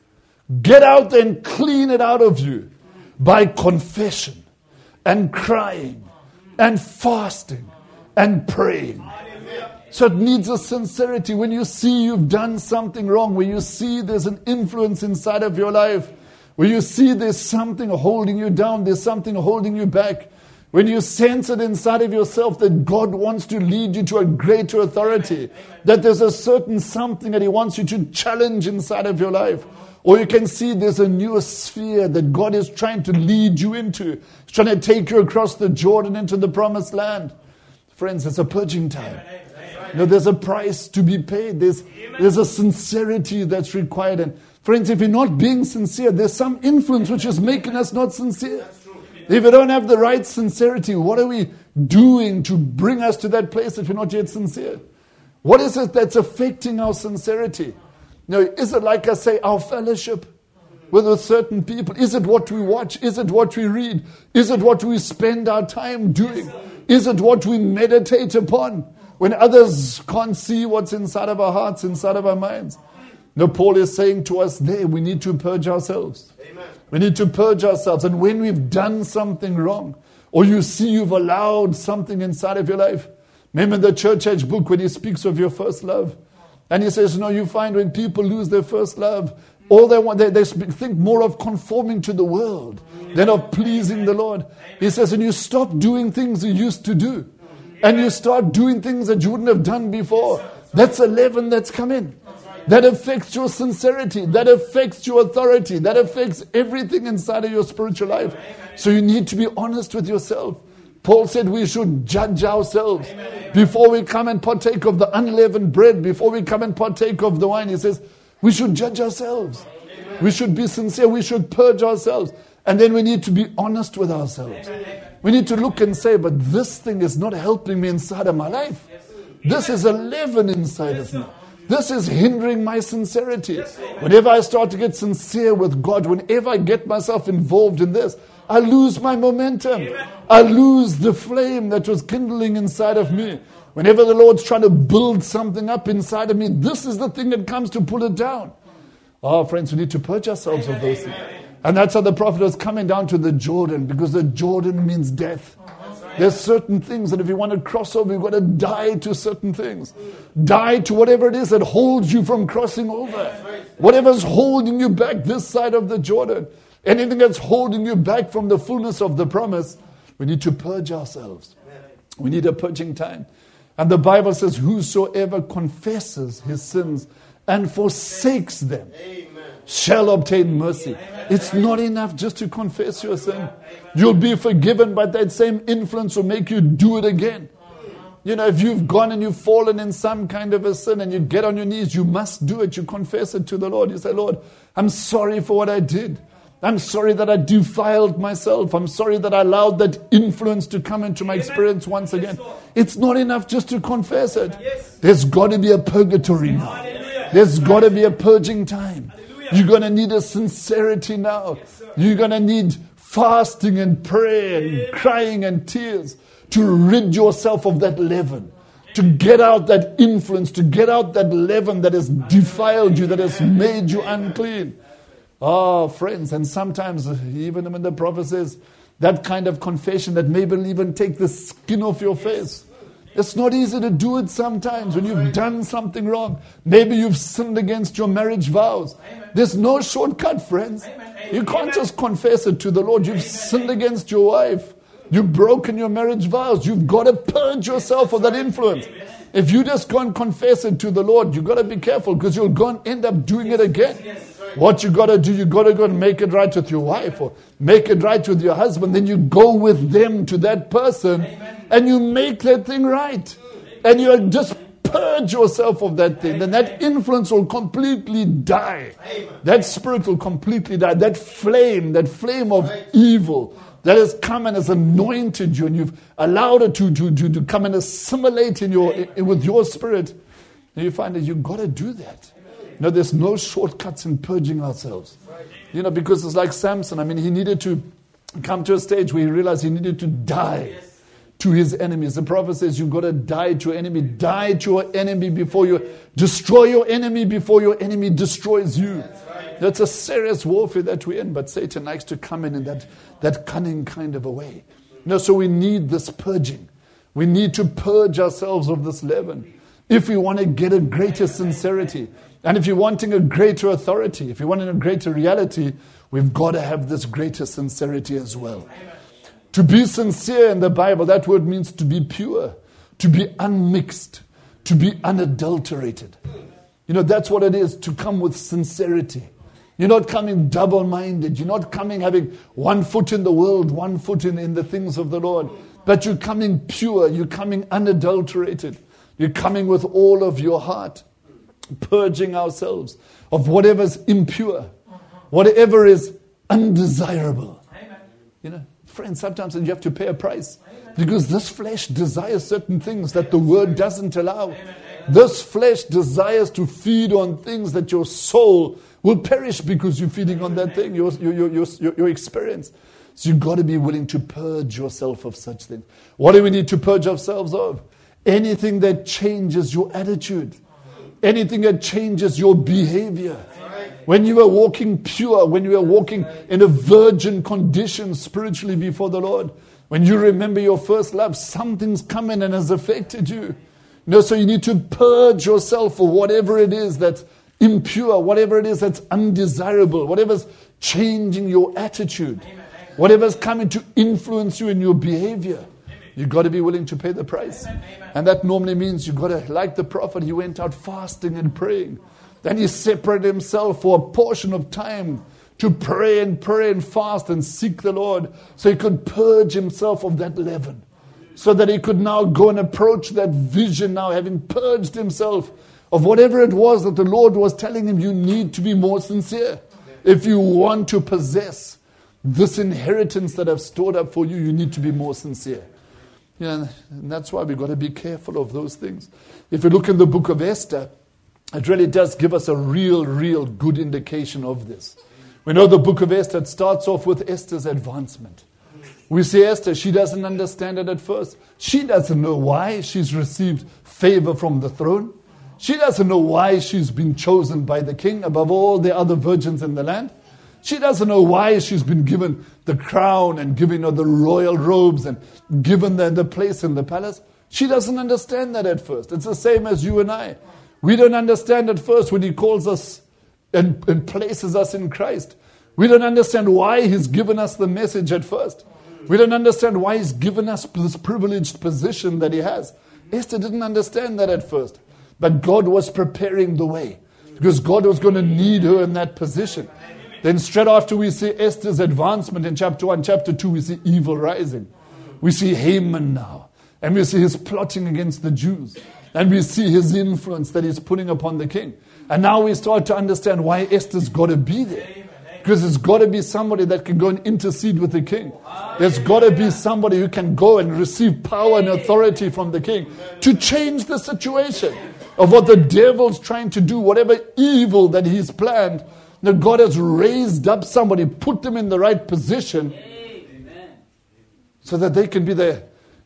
get out there and clean it out of you by confession and crying and fasting and praying. So it needs a sincerity. When you see you've done something wrong, when you see there's an influence inside of your life, when you see there's something holding you down, there's something holding you back, when you sense it inside of yourself that God wants to lead you to a greater authority, that there's a certain something that He wants you to challenge inside of your life, or you can see there's a new sphere that God is trying to lead you into. He's trying to take you across the Jordan into the promised land. Friends, it's a purging time. No, there's a price to be paid. There's a sincerity that's required. And friends, if you're not being sincere, there's some influence which is making us not sincere. If we don't have the right sincerity, what are we doing to bring us to that place if we're not yet sincere? What is it that's affecting our sincerity? Now, is it, like I say, our fellowship with certain people? Is it what we watch? Is it what we read? Is it what we spend our time doing? Is it what we meditate upon when others can't see what's inside of our hearts, inside of our minds? No, Paul is saying to us there, we need to purge ourselves. Amen. We need to purge ourselves. And when we've done something wrong, or you see you've allowed something inside of your life, remember the Church Age book when he speaks of your first love. And he says, no, you find when people lose their first love, all they want, they think more of conforming to the world than of pleasing the Lord. He says, and you stop doing things you used to do. And you start doing things that you wouldn't have done before. That's a leaven that's come in. That affects your sincerity. That affects your authority. That affects everything inside of your spiritual life. So you need to be honest with yourself. Paul said we should judge ourselves. Before we come and partake of the unleavened bread, before we come and partake of the wine, he says, we should judge ourselves. We should be sincere. We should purge ourselves. And then we need to be honest with ourselves. We need to look and say, but this thing is not helping me inside of my life. This is a leaven inside of me. This is hindering my sincerity. Whenever I start to get sincere with God, whenever I get myself involved in this, I lose my momentum. I lose the flame that was kindling inside of me. Whenever the Lord's trying to build something up inside of me, this is the thing that comes to pull it down. Oh, friends, we need to purge ourselves of those things. And that's how the prophet was coming down to the Jordan, because the Jordan means death. There's certain things that if you want to cross over, you've got to die to certain things. Die to whatever it is that holds you from crossing over. Whatever's holding you back this side of the Jordan. Anything that's holding you back from the fullness of the promise, we need to purge ourselves. We need a purging time. And the Bible says, whosoever confesses his sins and forsakes them shall obtain mercy. It's not enough just to confess your sin. You'll be forgiven, but that same influence will make you do it again. You know, if you've gone and you've fallen in some kind of a sin and you get on your knees, you must do it. You confess it to the Lord. You say, Lord, I'm sorry for what I did. I'm sorry that I defiled myself. I'm sorry that I allowed that influence to come into my experience once again. It's not enough just to confess it. There's got to be a purgatory now. There's got to be a purging time. You're going to need a sincerity now. You're going to need fasting and prayer and crying and tears to rid yourself of that leaven. To get out that influence, to get out that leaven that has defiled you, that has made you unclean. Oh, friends, and sometimes, even when the prophet says, that kind of confession that maybe will even take the skin off your face. It's not easy to do it sometimes when you've done something wrong. Maybe you've sinned against your marriage vows. There's no shortcut, friends. You can't just confess it to the Lord. You've sinned against your wife. You've broken your marriage vows. You've got to purge yourself of that influence. If you just go and confess it to the Lord, you've got to be careful because you'll go and end up doing it again. What you got to do, you got to go and make it right with your wife or make it right with your husband. Then you go with them to that person and you make that thing right. And you just purge yourself of that thing. Then that influence will completely die. That spirit will completely die. That flame of evil that has come and has anointed you and you've allowed it to come and assimilate with your spirit. And you find that you've got to do that. You know, there's no shortcuts in purging ourselves. You know, because it's like Samson. I mean, he needed to come to a stage where he realized he needed to die to his enemies. The prophet says you've got to die to your enemy. Die to your enemy before you destroy your enemy before your enemy destroys you. That's a serious warfare that we're in. But Satan likes to come in that cunning kind of a way. You know, so we need this purging. We need to purge ourselves of this leaven. If we want to get a greater sincerity, and if you're wanting a greater authority, if you're wanting a greater reality, we've got to have this greater sincerity as well. To be sincere in the Bible, that word means to be pure, to be unmixed, to be unadulterated. You know, that's what it is, to come with sincerity. You're not coming double-minded. You're not coming having one foot in the world, one foot in the things of the Lord. But you're coming pure. You're coming unadulterated. You're coming with all of your heart. Purging ourselves of whatever's impure, whatever is undesirable. You know, friends, sometimes you have to pay a price because this flesh desires certain things that the word doesn't allow. This flesh desires to feed on things that your soul will perish because you're feeding on that thing, your experience. So you've got to be willing to purge yourself of such things. What do we need to purge ourselves of? Anything that changes your attitude. Anything that changes your behavior. When you are walking pure, when you are walking in a virgin condition spiritually before the Lord, when you remember your first love, something's come in and has affected you. You know, so you need to purge yourself of whatever it is that's impure, whatever it is that's undesirable, whatever's changing your attitude, whatever's coming to influence you in your behavior. You've got to be willing to pay the price. And that normally means you've got to, like the prophet, he went out fasting and praying. Then he separated himself for a portion of time to pray and fast and seek the Lord so he could purge himself of that leaven. so that he could now go and approach that vision now, having purged himself of whatever it was that the Lord was telling him. You need to be more sincere. If you want to possess this inheritance that I've stored up for you, you need to be more sincere. And that's why we've got to be careful of those things. If you look in the book of Esther, it really does give us a real good indication of this. We know the book of Esther, it starts off with Esther's advancement. We see Esther, she doesn't understand it at first. She doesn't know why she's received favor from the throne. She doesn't know why she's been chosen by the king above all the other virgins in the land. She doesn't know why she's been given the crown and given the royal robes and given the place in the palace. She doesn't understand that at first. It's the same as you and I. We don't understand at first when he calls us and places us in Christ. We don't understand why he's given us the message at first. We don't understand why he's given us this privileged position that he has. Esther didn't understand that at first. But God was preparing the way, because God was going to need her in that position. Then straight after we see Esther's advancement in chapter 1, chapter 2, we see evil rising. We see Haman now. And we see his plotting against the Jews. And we see his influence that he's putting upon the king. And now we start to understand why Esther's got to be there. Because it's got to be somebody that can go and intercede with the king. There's got to be somebody who can go and receive power and authority from the king to change the situation of what the devil's trying to do, whatever evil that he's planned. That God has raised up somebody, put them in the right position, so that they can be the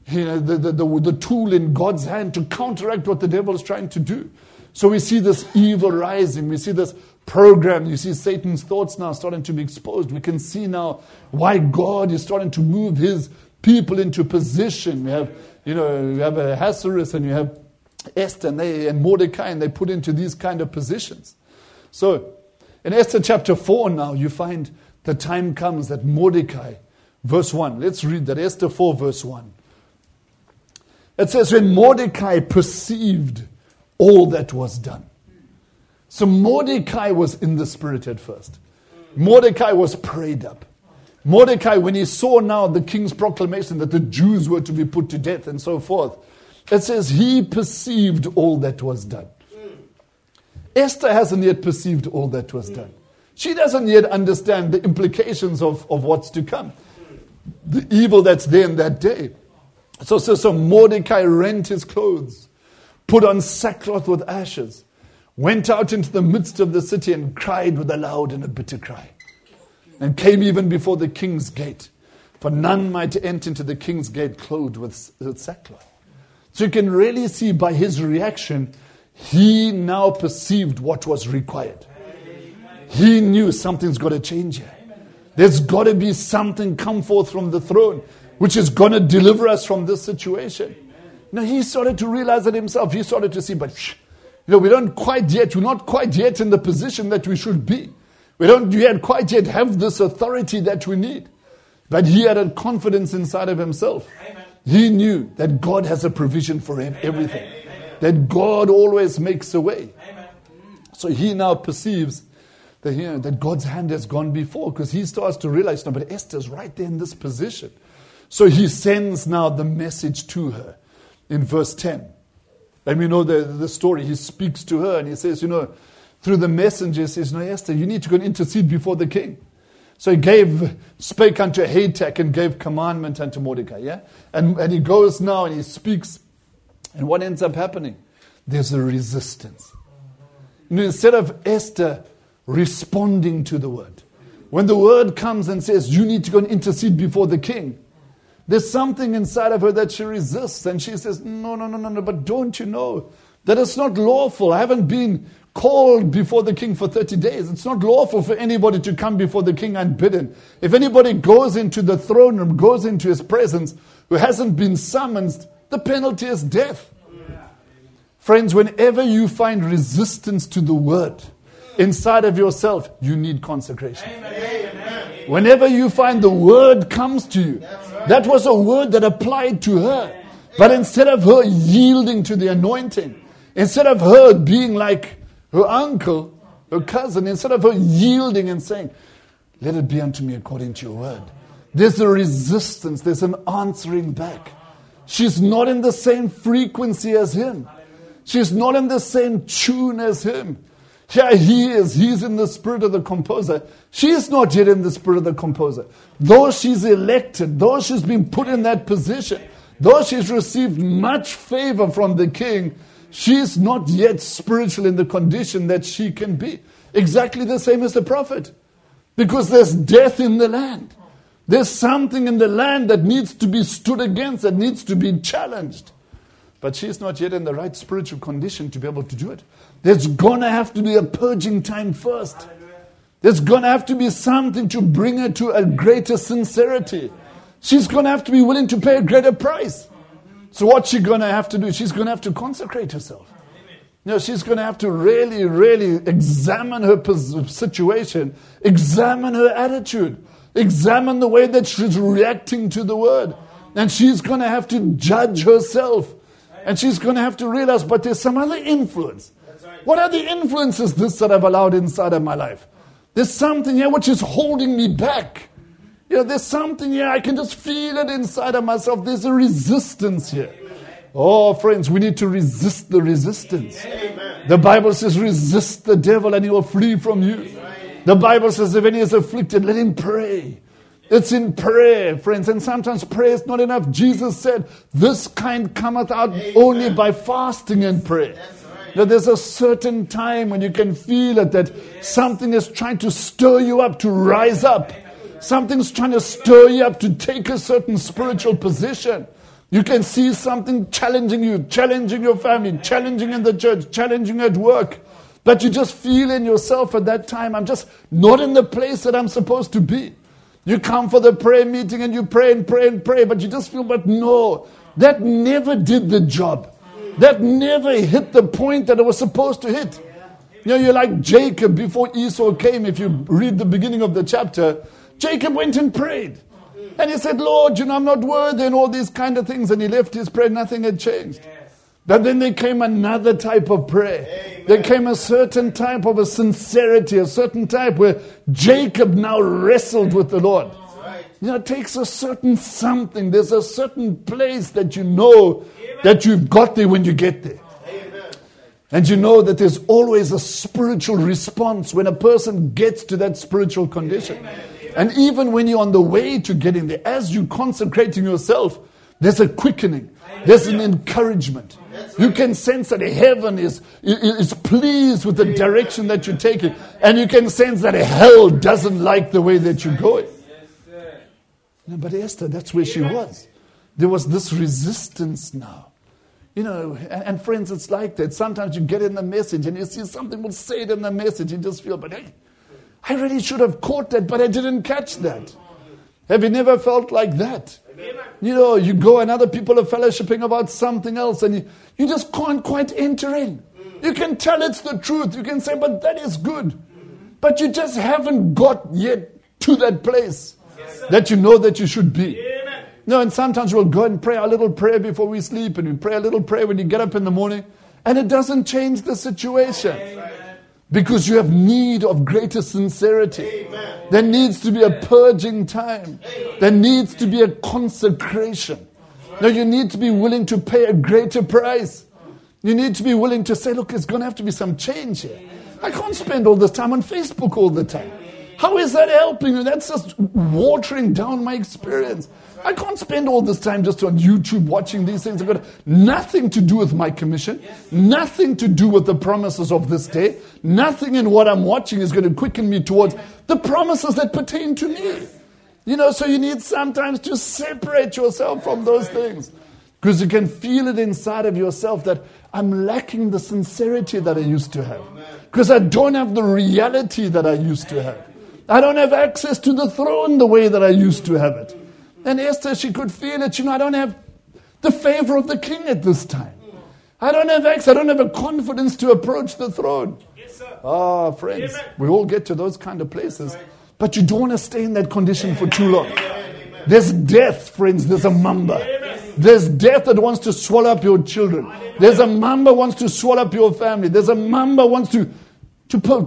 tool in God's hand to counteract what the devil is trying to do. So we see this evil rising. We see this program. You see Satan's thoughts now starting to be exposed. We can see now why God is starting to move his people into position. You have Ahasuerus and you have Esther and Mordecai, and they put into these kind of positions. So in Esther chapter 4 now, you find the time comes that Mordecai, verse 1. Let's read that. Esther 4, verse 1. It says, when Mordecai perceived all that was done. So Mordecai was in the spirit at first. Mordecai was prayed up. Mordecai, when he saw now the king's proclamation that the Jews were to be put to death and so forth, it says he perceived all that was done. Esther hasn't yet perceived all that was done. She doesn't yet understand the implications of what's to come. The evil that's there in that day. So Mordecai rent his clothes, put on sackcloth with ashes, went out into the midst of the city and cried with a loud and a bitter cry. And came even before the king's gate. For none might enter into the king's gate clothed with sackcloth. So you can really see by his reaction, he now perceived what was required. He knew something's got to change here. There's got to be something come forth from the throne, which is going to deliver us from this situation. Now he started to realize it himself. He started to see, but we're not quite yet in the position that we should be. We don't yet quite yet have this authority that we need. But he had a confidence inside of himself. Amen. He knew that God has a provision for him, everything. Amen. That God always makes a way. Amen. So he now perceives that God's hand has gone before, because he starts to realize, no, but Esther's right there in this position. So he sends now the message to her in verse 10. And we know the story. He speaks to her and he says, through the messenger, he says, no, Esther, you need to go and intercede before the king. So he spake unto Hatak and gave commandment unto Mordecai. Yeah? And he goes now and he speaks. And what ends up happening? There's a resistance. Instead of Esther responding to the word, when the word comes and says, you need to go and intercede before the king, there's something inside of her that she resists. And she says, no, but don't you know that it's not lawful? I haven't been called before the king for 30 days. It's not lawful for anybody to come before the king unbidden. If anybody goes into the throne room, goes into his presence, who hasn't been summoned, the penalty is death. Yeah. Friends, whenever you find resistance to the word inside of yourself, you need consecration. Amen. Whenever you find the word comes to you, that was a word that applied to her. But instead of her yielding to the anointing, instead of her being like her uncle, her cousin, instead of her yielding and saying, let it be unto me according to your word, there's a resistance, there's an answering back. She's not in the same frequency as him. She's not in the same tune as him. Here he is. He's in the spirit of the composer. She's not yet in the spirit of the composer. Though she's elected, though she's been put in that position, though she's received much favor from the king, she's not yet spiritual in the condition that she can be. Exactly the same as the prophet. Because there's death in the land. There's something in the land that needs to be stood against, that needs to be challenged. But she's not yet in the right spiritual condition to be able to do it. There's going to have to be a purging time first. There's going to have to be something to bring her to a greater sincerity. She's going to have to be willing to pay a greater price. So what's she going to have to do? She's going to have to consecrate herself. She's going to have to really, really examine her situation, examine her attitude, examine the way that she's reacting to the word. And she's going to have to judge herself. And she's going to have to realize, but there's some other influence. What are the influences that I've allowed inside of my life? There's something here which is holding me back. There's something here, I can just feel it inside of myself. There's a resistance here. Oh, friends, we need to resist the resistance. Amen. The Bible says, resist the devil and he will flee from you. The Bible says, if any is afflicted, let him pray. It's in prayer, friends. And sometimes prayer is not enough. Jesus said, this kind cometh out only by fasting and prayer. Now, there's a certain time when you can feel it, that something is trying to stir you up to rise up. Something's trying to stir you up to take a certain spiritual position. You can see something challenging you, challenging your family, challenging in the church, challenging at work. But you just feel in yourself at that time, I'm just not in the place that I'm supposed to be. You come for the prayer meeting and you pray and pray and pray, but you just feel, but no, that never did the job. That never hit the point that it was supposed to hit. You're like Jacob before Esau came. If you read the beginning of the chapter, Jacob went and prayed. And he said, Lord, I'm not worthy and all these kind of things. And he left his prayer, nothing had changed. But then there came another type of prayer. Amen. There came a certain type of a sincerity, a certain type where Jacob now wrestled with the Lord. Right. It takes a certain something. There's a certain place that you know that you've got there when you get there. Amen. And you know that there's always a spiritual response when a person gets to that spiritual condition. Amen. And even when you're on the way to getting there, as you're consecrating yourself, there's a quickening. There's an encouragement. You can sense that heaven is pleased with the direction that you're taking. And you can sense that hell doesn't like the way that you're going. But Esther, that's where she was. There was this resistance now. And friends, it's like that. Sometimes you get in the message and you see something will say it in the message. You just feel, but hey, I really should have caught that, but I didn't catch that. Have you never felt like that? You go and other people are fellowshipping about something else and you just can't quite enter in. You can tell it's the truth. You can say, but that is good. But you just haven't got yet to that place that you know that you should be. And sometimes we'll go and pray a little prayer before we sleep, and we pray a little prayer when you get up in the morning, and it doesn't change the situation. Because you have need of greater sincerity. Amen. There needs to be a purging time. There needs to be a consecration. Now you need to be willing to pay a greater price. You need to be willing to say, look, there's going to have to be some change here. I can't spend all this time on Facebook all the time. How is that helping you? That's just watering down my experience. I can't spend all this time just on YouTube watching these things. I've got nothing to do with my commission, nothing to do with the promises of this day. Nothing in what I'm watching is going to quicken me towards the promises that pertain to me. So you need sometimes to separate yourself from those things. Because you can feel it inside of yourself that I'm lacking the sincerity that I used to have. Because I don't have the reality that I used to have. I don't have access to the throne the way that I used to have it. And Esther, she could feel it. I don't have the favor of the king at this time. I don't have access. I don't have a confidence to approach the throne. Yes, sir. Friends, we all get to those kind of places. But you don't want to stay in that condition for too long. There's death, friends. There's a mamba. There's death that wants to swallow up your children. There's a mamba wants to swallow up your family. There's a mamba wants to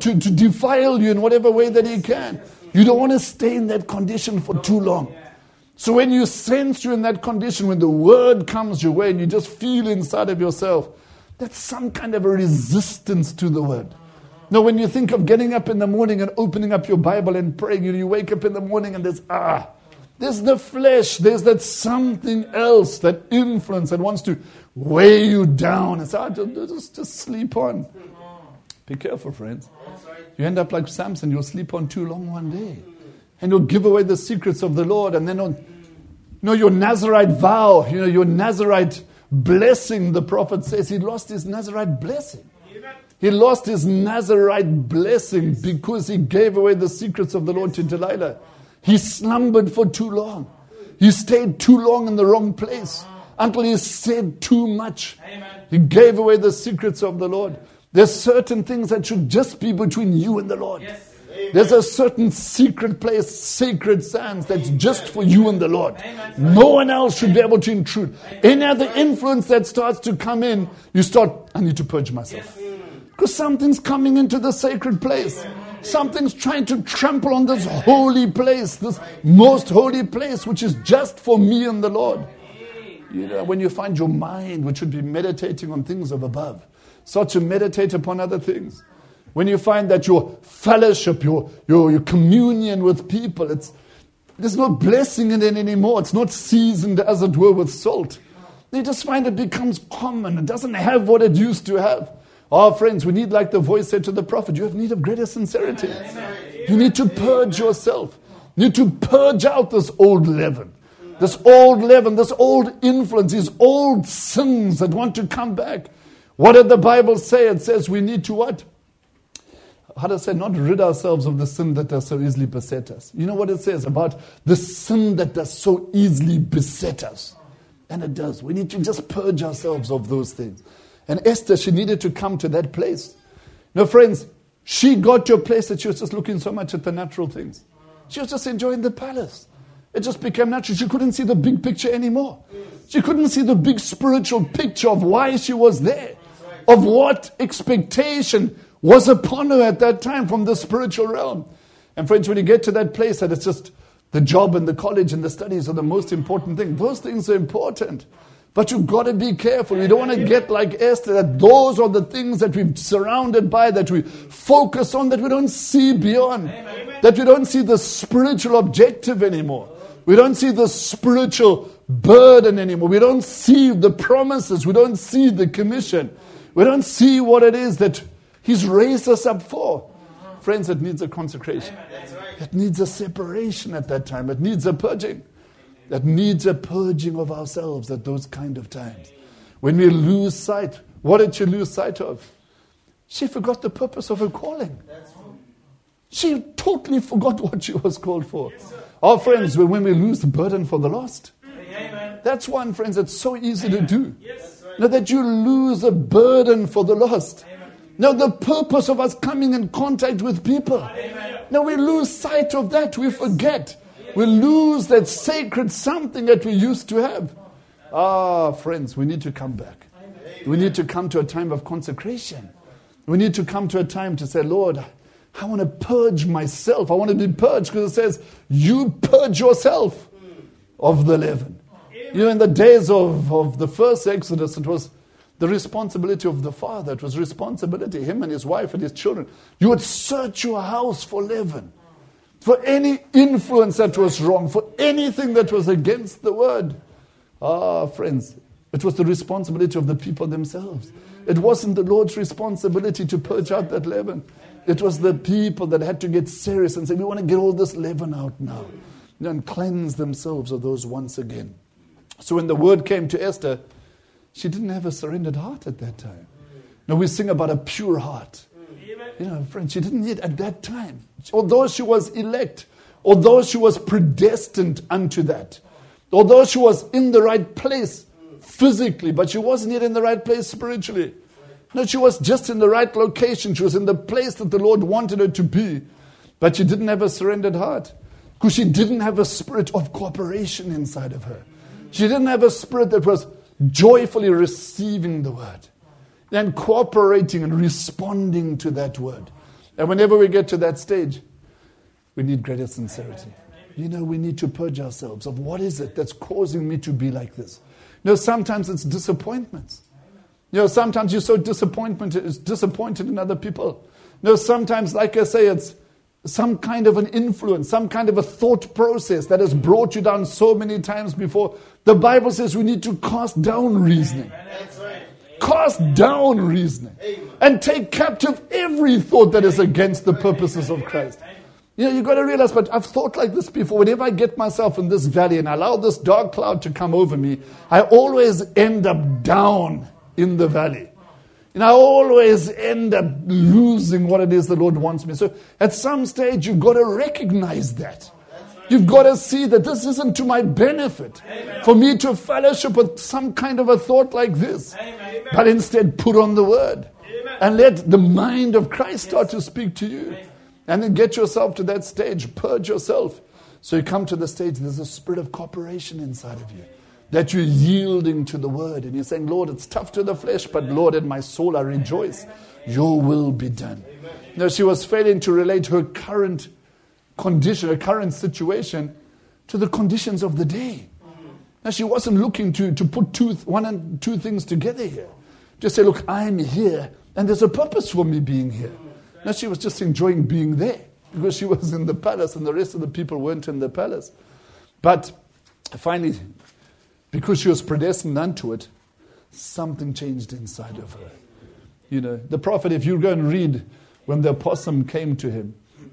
defile you in whatever way that he can. You don't want to stay in that condition for too long. So when you sense you're in that condition, when the word comes your way and you just feel inside of yourself, that's some kind of a resistance to the word. Now, when you think of getting up in the morning and opening up your Bible and praying, you wake up in the morning and there's the flesh, there's that something else, that influence that wants to weigh you down. And say, just sleep on. Be careful, friends. You end up like Samson, you'll sleep on too long one day. And you'll give away the secrets of the Lord. And then your Nazirite vow, your Nazirite blessing, the prophet says he lost his Nazirite blessing. He lost his Nazirite blessing because he gave away the secrets of the Lord to Delilah. He slumbered for too long. He stayed too long in the wrong place until he said too much. He gave away the secrets of the Lord. There's certain things that should just be between you and the Lord. There's a certain secret place, sacred sands, that's just for you and the Lord. No one else should be able to intrude. Any other influence that starts to come in, I need to purge myself. Because something's coming into the sacred place. Something's trying to trample on this holy place, this most holy place, which is just for me and the Lord. When you find your mind, which should be meditating on things of above, start to meditate upon other things. When you find that your fellowship, your communion with people, there's no blessing in it anymore. It's not seasoned, as it were, with salt. You just find it becomes common. It doesn't have what it used to have. Oh, friends, we need, like the voice said to the prophet, you have need of greater sincerity. You need to purge yourself. You need to purge out this old leaven, this old influence, these old sins that want to come back. What did the Bible say? It says we need to what? How does it say? Not rid ourselves of the sin that does so easily beset us. You know what it says about the sin that does so easily beset us? And it does. We need to just purge ourselves of those things. And Esther, she needed to come to that place. Now, friends, she got to a place that she was just looking so much at the natural things. She was just enjoying the palace. It just became natural. She couldn't see the big picture anymore. She couldn't see the big spiritual picture of why she was there, of what expectation was upon her at that time from the spiritual realm. And friends, when you get to that place that it's just the job and the college and the studies are the most important thing, those things are important. But you've got to be careful. You don't want to get like Esther, that those are the things that we're surrounded by, that we focus on, that we don't see beyond. That we don't see the spiritual objective anymore. We don't see the spiritual burden anymore. We don't see the promises. We don't see the commission. We don't see what it is that He's raised us up for. Friends, it needs a consecration. It needs a separation at that time. It needs a purging. That needs a purging of ourselves at those kind of times. When we lose sight, what did she lose sight of? She forgot the purpose of her calling. She totally forgot what she was called for. Our friends, when we lose the burden for the lost, that's one, friends, it's so easy to do. Now that you lose a burden for the lost. Now the purpose of us coming in contact with people. Now we lose sight of that. We forget. We lose that sacred something that we used to have. Friends, we need to come back. We need to come to a time of consecration. We need to come to a time to say, Lord, I want to purge myself. I want to be purged, because it says, you purge yourself of the leaven. In the days of the first Exodus, it was the responsibility of the father. It was responsibility, him and his wife and his children. You would search your house for leaven. For any influence that was wrong, for anything that was against the word. Friends, it was the responsibility of the people themselves. It wasn't the Lord's responsibility to purge out that leaven. It was the people that had to get serious and say, we want to get all this leaven out now. And cleanse themselves of those once again. So when the word came to Esther, she didn't have a surrendered heart at that time. Now we sing about a pure heart. Friends, she didn't need at that time. Although she was elect, although she was predestined unto that, although she was in the right place physically, but she wasn't yet in the right place spiritually. No, she was just in the right location. She was in the place that the Lord wanted her to be, but she didn't have a surrendered heart because she didn't have a spirit of cooperation inside of her. She didn't have a spirit that was joyfully receiving the word and cooperating and responding to that word. And whenever we get to that stage, we need greater sincerity. We need to purge ourselves of what is it that's causing me to be like this. Sometimes it's disappointments. Sometimes you're so disappointed in other people. Sometimes, like I say, it's some kind of an influence, some kind of a thought process that has brought you down so many times before. The Bible says we need to cast down reasoning. Cast down reasoning. And take captive every thought that is against the purposes of Christ. You've got to realize, but I've thought like this before. Whenever I get myself in this valley and I allow this dark cloud to come over me, I always end up down in the valley. I always end up losing what it is the Lord wants me. So at some stage, you've got to recognize that. You've got to see that this isn't to my benefit. For me to fellowship with some kind of a thought like this. But instead, put on the Word. And let the mind of Christ start to speak to you. And then get yourself to that stage. Purge yourself. So you come to the stage, there's a spirit of cooperation inside of you. That you're yielding to the Word. And you're saying, Lord, it's tough to the flesh, but Lord, in my soul I rejoice. Your will be done. She was failing to relate her current condition, her current situation, to the conditions of the day. She wasn't looking to put one and two things together here. Just say, look, I'm here, and there's a purpose for me being here. She was just enjoying being there, because she was in the palace, and the rest of the people weren't in the palace. But finally, because she was predestined unto it, something changed inside of her. The prophet, if you go and read when the opossum came to him,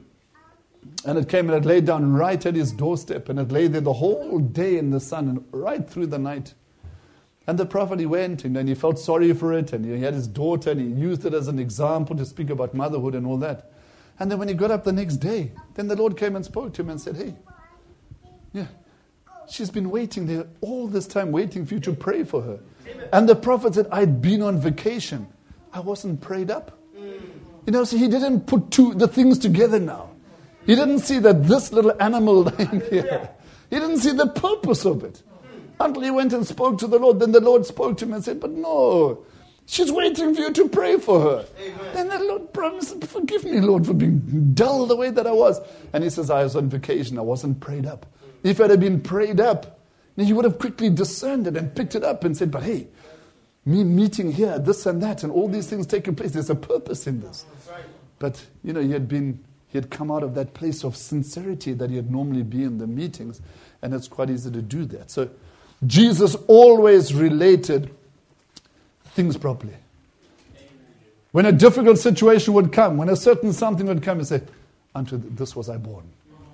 and it came and it laid down right at his doorstep, and it lay there the whole day in the sun and right through the night. And the prophet, he went and he felt sorry for it, and he had his daughter and he used it as an example to speak about motherhood and all that. And then when he got up the next day, then the Lord came and spoke to him and said, hey, she's been waiting there all this time, waiting for you to pray for her. And the prophet said, I'd been on vacation. I wasn't prayed up. So he didn't put the things together now. He didn't see that this little animal lying here, he didn't see the purpose of it. Until he went and spoke to the Lord. Then the Lord spoke to him and said, but no, she's waiting for you to pray for her. Amen. Then the Lord promised, forgive me, Lord, for being dull the way that I was. And he says, I was on vacation. I wasn't prayed up. If I had been prayed up, then he would have quickly discerned it and picked it up and said, but hey, me meeting here, this and that, and all these things taking place, there's a purpose in this. But, he had come out of that place of sincerity that he'd normally be in the meetings, and it's quite easy to do that. So Jesus always related things properly. When a difficult situation would come, when a certain something would come, he said, unto this was I born.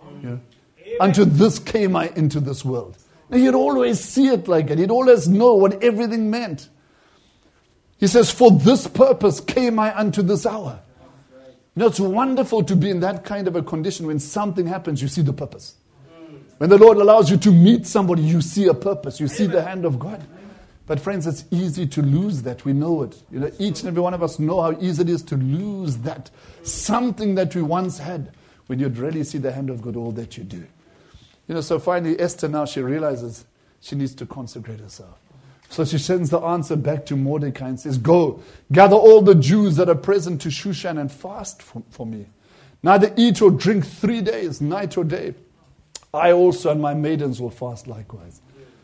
Unto this came I into this world. Now he'd always see it like that. He'd always know what everything meant. He says, for this purpose came I unto this hour. It's wonderful to be in that kind of a condition. When something happens, you see the purpose. When the Lord allows you to meet somebody, you see a purpose. You see the hand of God. But friends, it's easy to lose that. We know it. Each and every one of us know how easy it is to lose that. Something that we once had, when you'd really see the hand of God, all that you do. So finally Esther now, she realizes she needs to consecrate herself. So she sends the answer back to Mordecai and says, go, gather all the Jews that are present to Shushan and fast for me. Neither eat or drink 3 days, night or day. I also and my maidens will fast likewise.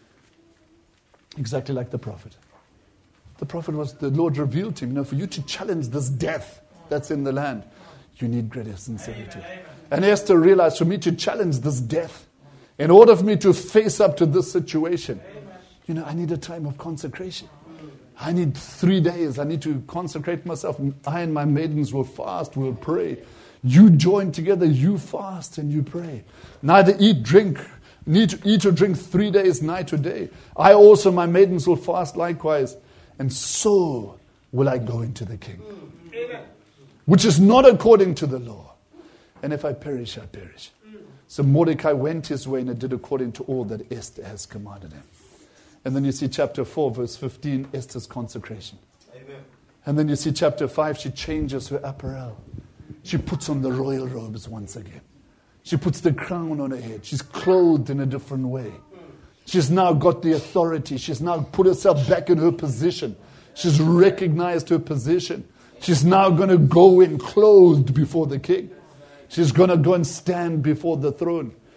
Exactly like the prophet. The Lord revealed to him, for you to challenge this death that's in the land, you need greater sincerity. And Esther realized, for me to challenge this death, in order for me to face up to this situation, I need a time of consecration. I need 3 days. I need to consecrate myself. I and my maidens will fast, will pray. You join together, you fast and you pray. Neither eat or drink 3 days, night or day. I also, my maidens will fast likewise. And so will I go into the king. Amen. Which is not according to the law. And if I perish, I perish. So Mordecai went his way and did according to all that Esther has commanded him. And then you see chapter 4, verse 15, Esther's consecration. Amen. And then you see chapter 5, she changes her apparel. She puts on the royal robes once again. She puts the crown on her head. She's clothed in a different way. She's now got the authority. She's now put herself back in her position. She's recognized her position. She's now going to go in clothed before the king. She's going to go and stand before the throne.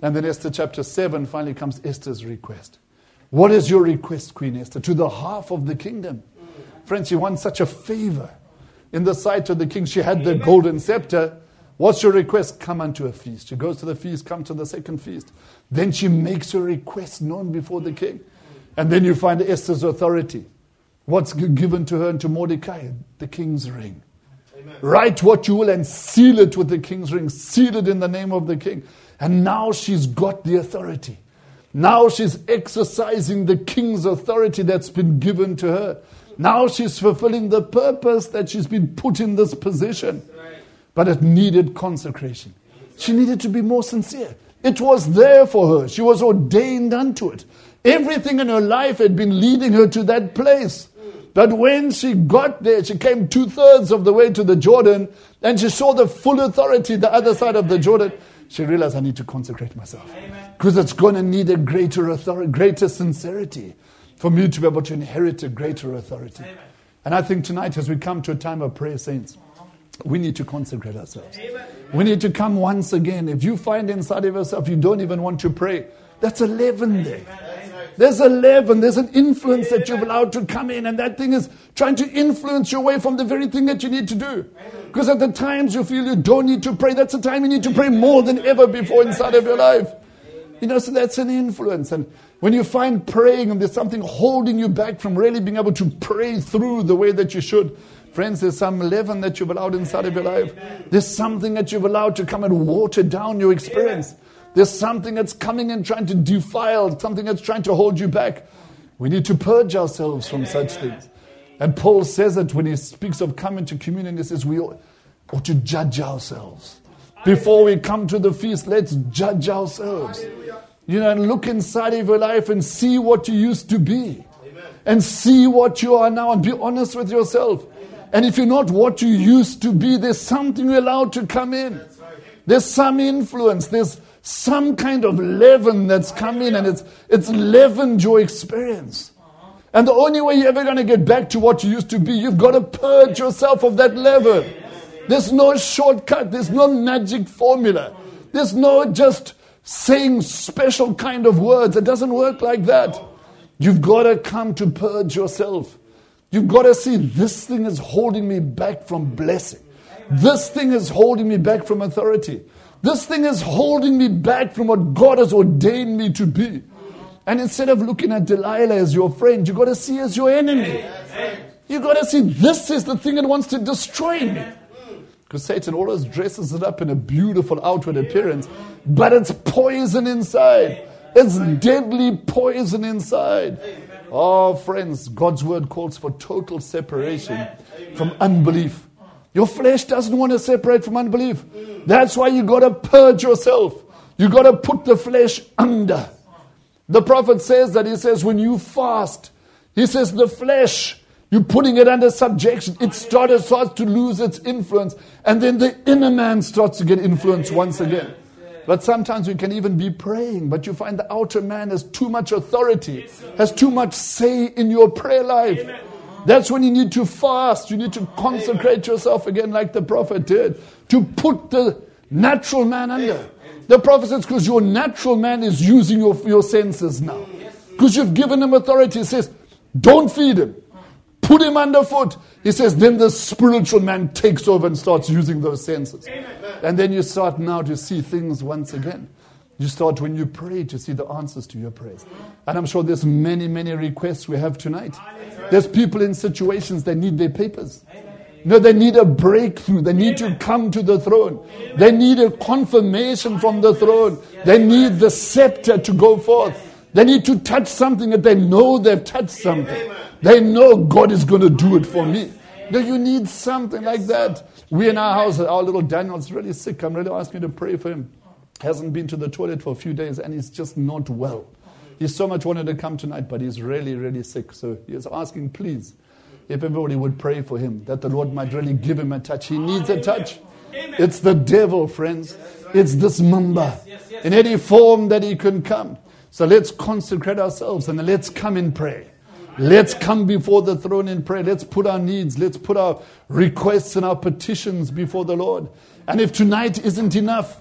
And then Esther chapter 7 finally comes Esther's request. What is your request, Queen Esther? To the half of the kingdom. Friends, she won such a favor in the sight of the king. She had the golden scepter. What's your request? Come unto a feast. She goes to the feast, come to the second feast. Then she makes her request known before the king. And then you find Esther's authority. What's given to her and to Mordecai? The king's ring. Amen. Write what you will and seal it with the king's ring. Seal it in the name of the king. And now she's got the authority. Now she's exercising the king's authority that's been given to her. Now she's fulfilling the purpose that she's been put in this position. But it needed consecration. She needed to be more sincere. It was there for her. She was ordained unto it. Everything in her life had been leading her to that place. But when she got there, she came 2/3 of the way to the Jordan, and she saw the full authority the other side of the Jordan. She realized, I need to consecrate myself. Because it's going to need a greater authority, greater sincerity for me to be able to inherit a greater authority. Amen. And I think tonight, as we come to a time of prayer, saints, we need to consecrate ourselves. Amen. We need to come once again. If you find inside of yourself you don't even want to pray, that's a leaven there. There's a leaven, there's an influence that you've allowed to come in, and that thing is trying to influence you away from the very thing that you need to do. Because at the times you feel you don't need to pray, that's the time you need to pray more than ever before inside of your life. You know, so that's an influence. And when you find praying and there's something holding you back from really being able to pray through the way that you should, friends, there's some leaven that you've allowed inside of your life. There's something that you've allowed to come and water down your experience. There's something that's coming and trying to defile, something that's trying to hold you back. We need to purge ourselves from such things. And Paul says it when he speaks of coming to communion. He says we ought to judge ourselves. Before we come to the feast, let's judge ourselves. You know, and look inside of your life and see what you used to be. And see what you are now and be honest with yourself. And if you're not what you used to be, there's something you're allowed to come in. There's some influence. There's some kind of leaven that's come in, and it's leavened your experience. And the only way you're ever going to get back to what you used to be, you've got to purge yourself of that leaven. There's no shortcut. There's no magic formula. There's no just saying special kind of words. It doesn't work like that. You've got to come to purge yourself. You've got to see this thing is holding me back from blessing. This thing is holding me back from authority. This thing is holding me back from what God has ordained me to be. And instead of looking at Delilah as your friend, you've got to see as your enemy. You've got to see this is the thing that wants to destroy me. Because Satan always dresses it up in a beautiful outward appearance, but it's poison inside. It's deadly poison inside. Oh, friends, God's word calls for total separation from unbelief. Your flesh doesn't want to separate from unbelief. That's why you got to purge yourself. You got to put the flesh under. The prophet says that, he says, when you fast, he says the flesh, you're putting it under subjection. It starts to lose its influence. And then the inner man starts to get influence once again. But sometimes we can even be praying, but you find the outer man has too much authority, has too much say in your prayer life. That's when you need to fast. You need to consecrate yourself again like the prophet did, to put the natural man under. The prophet says, because your natural man is using your senses now. Because you've given him authority. He says, don't feed him. Put him underfoot. He says, then the spiritual man takes over and starts using those senses. And then you start now to see things once again. You start, when you pray, to see the answers to your prayers. And I'm sure there's many, many requests we have tonight. There's people in situations that need their papers. No, they need a breakthrough. They need to come to the throne. They need a confirmation from the throne. They need the scepter to go forth. They need to touch something that they know they've touched something. They know God is going to do it for me. No, you need something like that. We in our house, our little Daniel's really sick. I'm really asking you to pray for him. Hasn't been to the toilet for a few days and he's just not well. He so much wanted to come tonight, but he's really, really sick. So he is asking, please, if everybody would pray for him, that the Lord might really give him a touch. He needs a touch. It's the devil, friends. It's this mamba in any form that he can come. So let's consecrate ourselves and let's come in prayer. Let's come before the throne in prayer. Let's put our needs, let's put our requests and our petitions before the Lord. And if tonight isn't enough,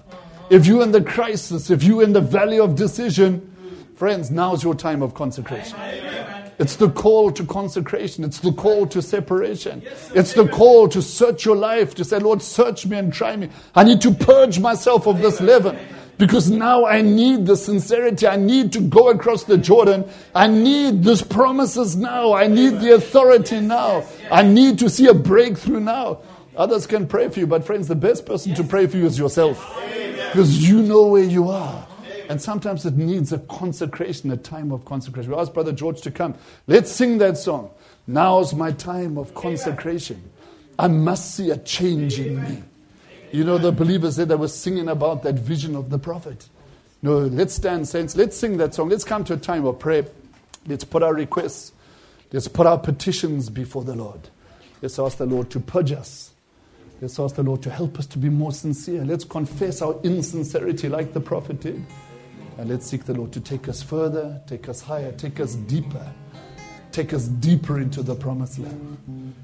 If you're in the crisis, if you're in the valley of decision, friends, now's your time of consecration. It's the call to consecration. It's the call to separation. It's the call to search your life, to say, Lord, search me and try me. I need to purge myself of this leaven. Because now I need the sincerity. I need to go across the Jordan. I need these promises now. I need the authority now. I need to see a breakthrough now. Others can pray for you, but friends, the best person to pray for you is yourself. Because you know where you are. And sometimes it needs a consecration, a time of consecration. We asked Brother George to come. Let's sing that song. Now's my time of consecration. I must see a change in me. You know, the believers said they were singing about that vision of the prophet. No, let's stand, saints. Let's sing that song. Let's come to a time of prayer. Let's put our requests. Let's put our petitions before the Lord. Let's ask the Lord to purge us. Let's ask the Lord to help us to be more sincere. Let's confess our insincerity like the prophet did. And let's seek the Lord to take us further, take us higher, take us deeper into the promised land.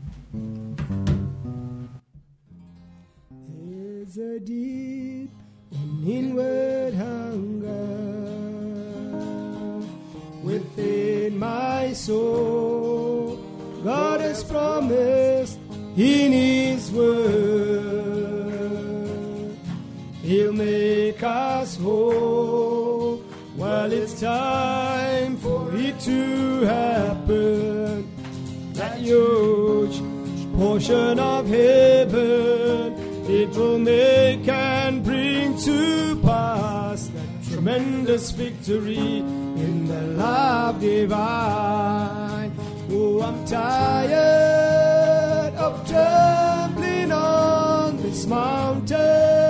There's a deep and inward hunger within my soul. God has promised in His word He'll make us whole. Well, it's time for it to happen. That huge portion of heaven, it will make and bring to pass that tremendous victory in the love divine. Oh, I'm tired of trampling on this mountain.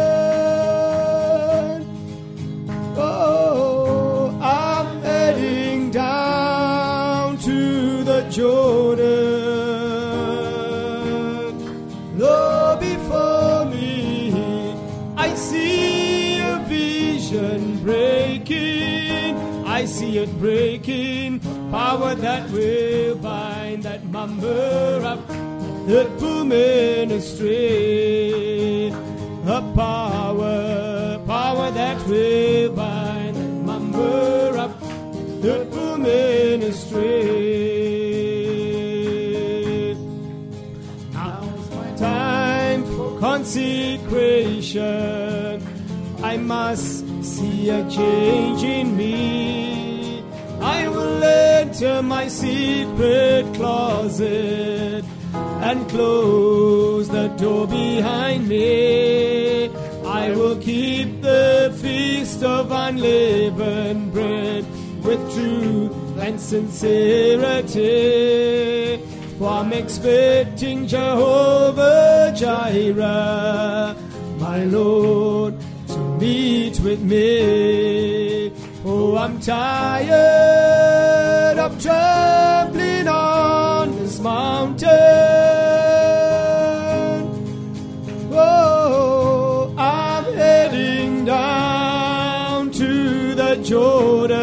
Oh, I'm heading down to the Jordan. Lo, before me, I see a vision breaking. I see it breaking. Power that will bind that member up, that pull men astray. A power that will bind that member up, that pull men astray. Now's my time for consecration. I must see a change in me. I will enter my secret closet and close the door behind me. I will keep the feast of unleavened bread with truth and sincerity. For I'm expecting Jehovah Jireh, my Lord, to meet with me. Oh, I'm tired of trampling on this mountain. Oh, I'm heading down to the Jordan.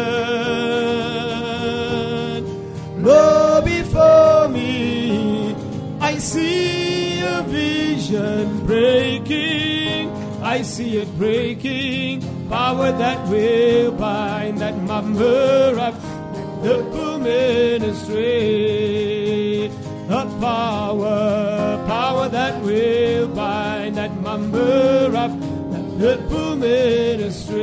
Oh, before me, I see a vision breaking. I see it breaking. Power that will bind that member up, the pull men astray. A power that will bind that member up, that pull men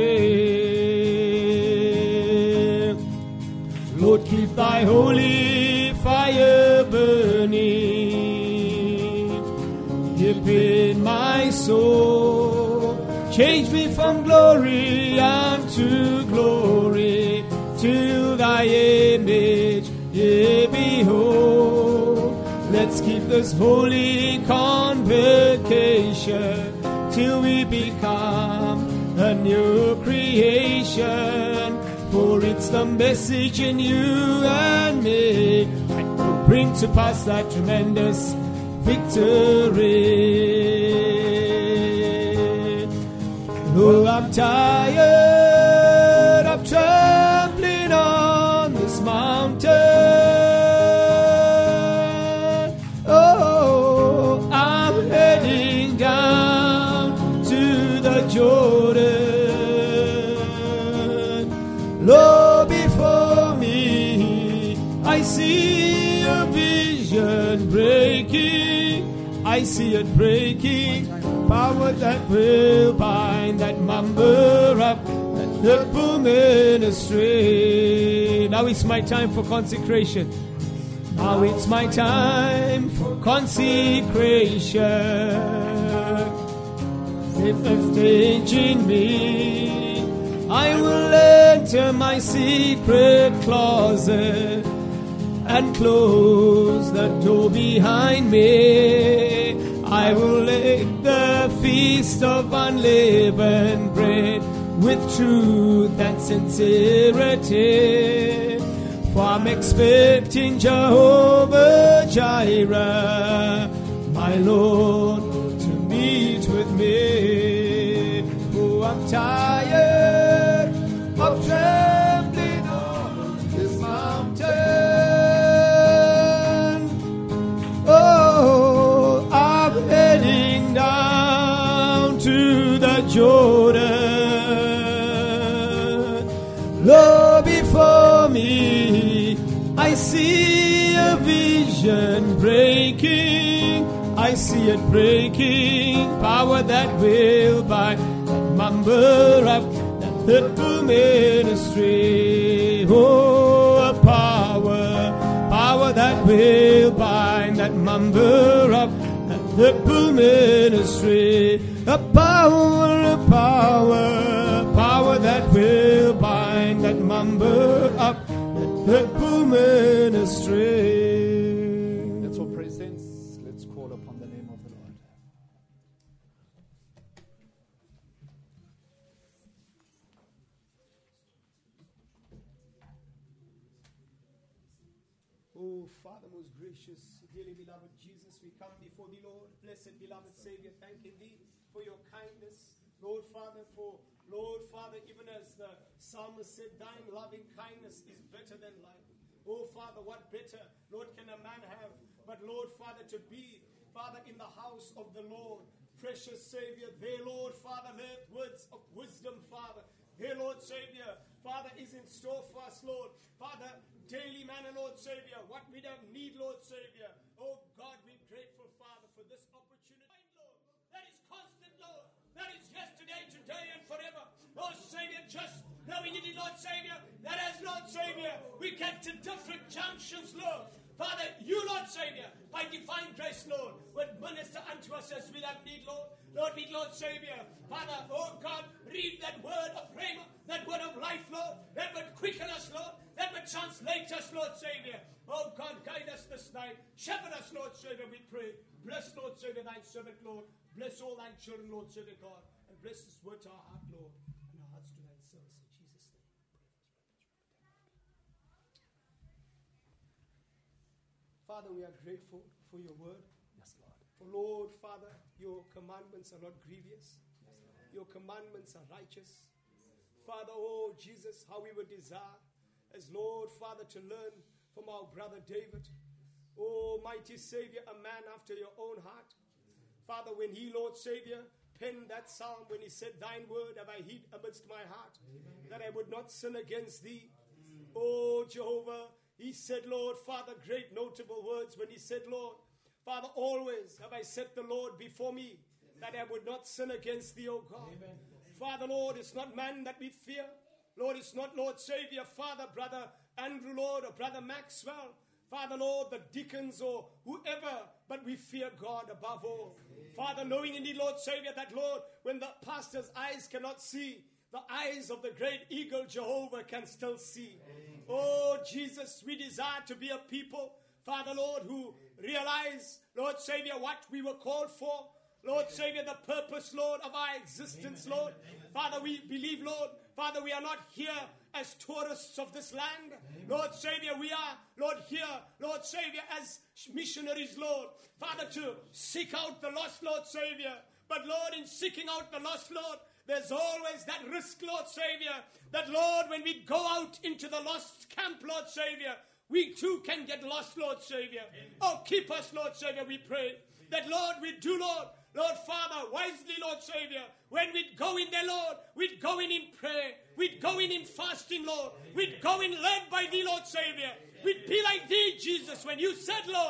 astray. Lord, keep thy holy fire burning deep in my soul. Change me from glory unto glory, till thy image, yea, behold. Let's keep this holy convocation till we become a new creation. For it's the message in you and me that will bring to pass that tremendous victory. Oh, I'm tired of trampling on this mountain. Oh, I'm heading down to the Jordan. vision breaking. I see it breaking. Power that will bind that member up, that purple ministry. Now it's my time for consecration. Now it's my time for consecration. If a stage in me, I will enter my secret closet and close the door behind me. I will make the feast of unleavened bread with truth and sincerity. For I'm expecting Jehovah Jireh, my Lord, to meet with me. Oh, I'm tired of trembling on this mountain. Oh, I'm heading down to the Jordan. Lo, before me, I see a vision breaking. I see it breaking. Power that will bind that member up, that purple ministry. Oh, a power that will bind that member up, that purple ministry. A power that will bind that member up, that purple ministry. Let's all pray, saints. Let's call upon the name of the Lord. Oh, Father most gracious, dearly beloved Jesus, we come before thee, Lord. Blessed beloved Savior, thanking thee for your kindness. Lord Father, even as the psalmist said, thine loving kindness is better than life. Oh, Father, what better, Lord, can a man have? But, Lord, Father, to be, Father, in the house of the Lord. Precious Savior, there, Lord, Father, let words of wisdom, Father. There, Lord, Savior, Father, is in store for us, Lord. Father, daily manner, Lord, Savior, what we have need, Lord, Savior. Oh, God, we're grateful, Father, for this opportunity, Lord. That is constant, Lord. That is yesterday, today, and forever. Lord, Savior, just knowing it, Lord, Savior, that as, Lord, Savior, we get to different junctions, Lord. Father, you, Lord, Savior, by divine grace, Lord, would minister unto us as we have need, Lord. Lord, we, Lord, Savior, Father, oh, God, read that word of rhema, that word of life, Lord, that would quicken us, Lord, that would translate us, Lord, Savior. Oh, God, guide us this night. Shepherd us, Lord, Savior, we pray. Bless, Lord, Savior, thy servant, Lord. Bless all thy children, Lord, Savior, God. And bless this word to our heart, Lord, and our hearts to thy service. In Jesus' name. Father, we are grateful for your word. Yes, Lord. For, Lord, Father, your commandments are not grievous. Your commandments are righteous. Father, oh, Jesus, how we would desire as, Lord, Father, to learn from our brother David. Oh, mighty Savior, a man after your own heart. Father, when he, Lord Savior, penned that psalm, when he said, thine word have I hid amidst my heart, that I would not sin against thee. Oh, Jehovah, he said, Lord, Father, great notable words when he said, Lord, Father, always have I set the Lord before me, that I would not sin against thee, O God. Amen. Father, Lord, it's not man that we fear. Lord, it's not, Lord Savior, Father, Brother Andrew, Lord, or Brother Maxwell. Father, Lord, the deacons or whoever, but we fear God above all. Father, knowing indeed, Lord Savior, that, Lord, when the pastor's eyes cannot see, the eyes of the great eagle Jehovah can still see. Oh, Jesus, we desire to be a people, Father, Lord, who realize, Lord Savior, what we were called for. Lord Savior, the purpose, Lord, of our existence, Lord. Father, we believe, Lord, Father, we are not here as tourists of this land. Lord Savior, we are, Lord, here, Lord Savior, as missionaries, Lord. Father, to seek out the lost, Lord Savior. But, Lord, in seeking out the lost, Lord, there's always that risk, Lord Savior, that, Lord, when we go out into the lost camp, Lord Savior, we too can get lost, Lord Savior. Oh, keep us, Lord Savior, we pray. That, Lord, we do, Lord Father, wisely, Lord Savior. When we'd go in there, Lord, we'd go in prayer. We'd go in fasting, Lord. We'd go in led by thee, Lord Savior. We'd be like thee, Jesus, when you said, Lord,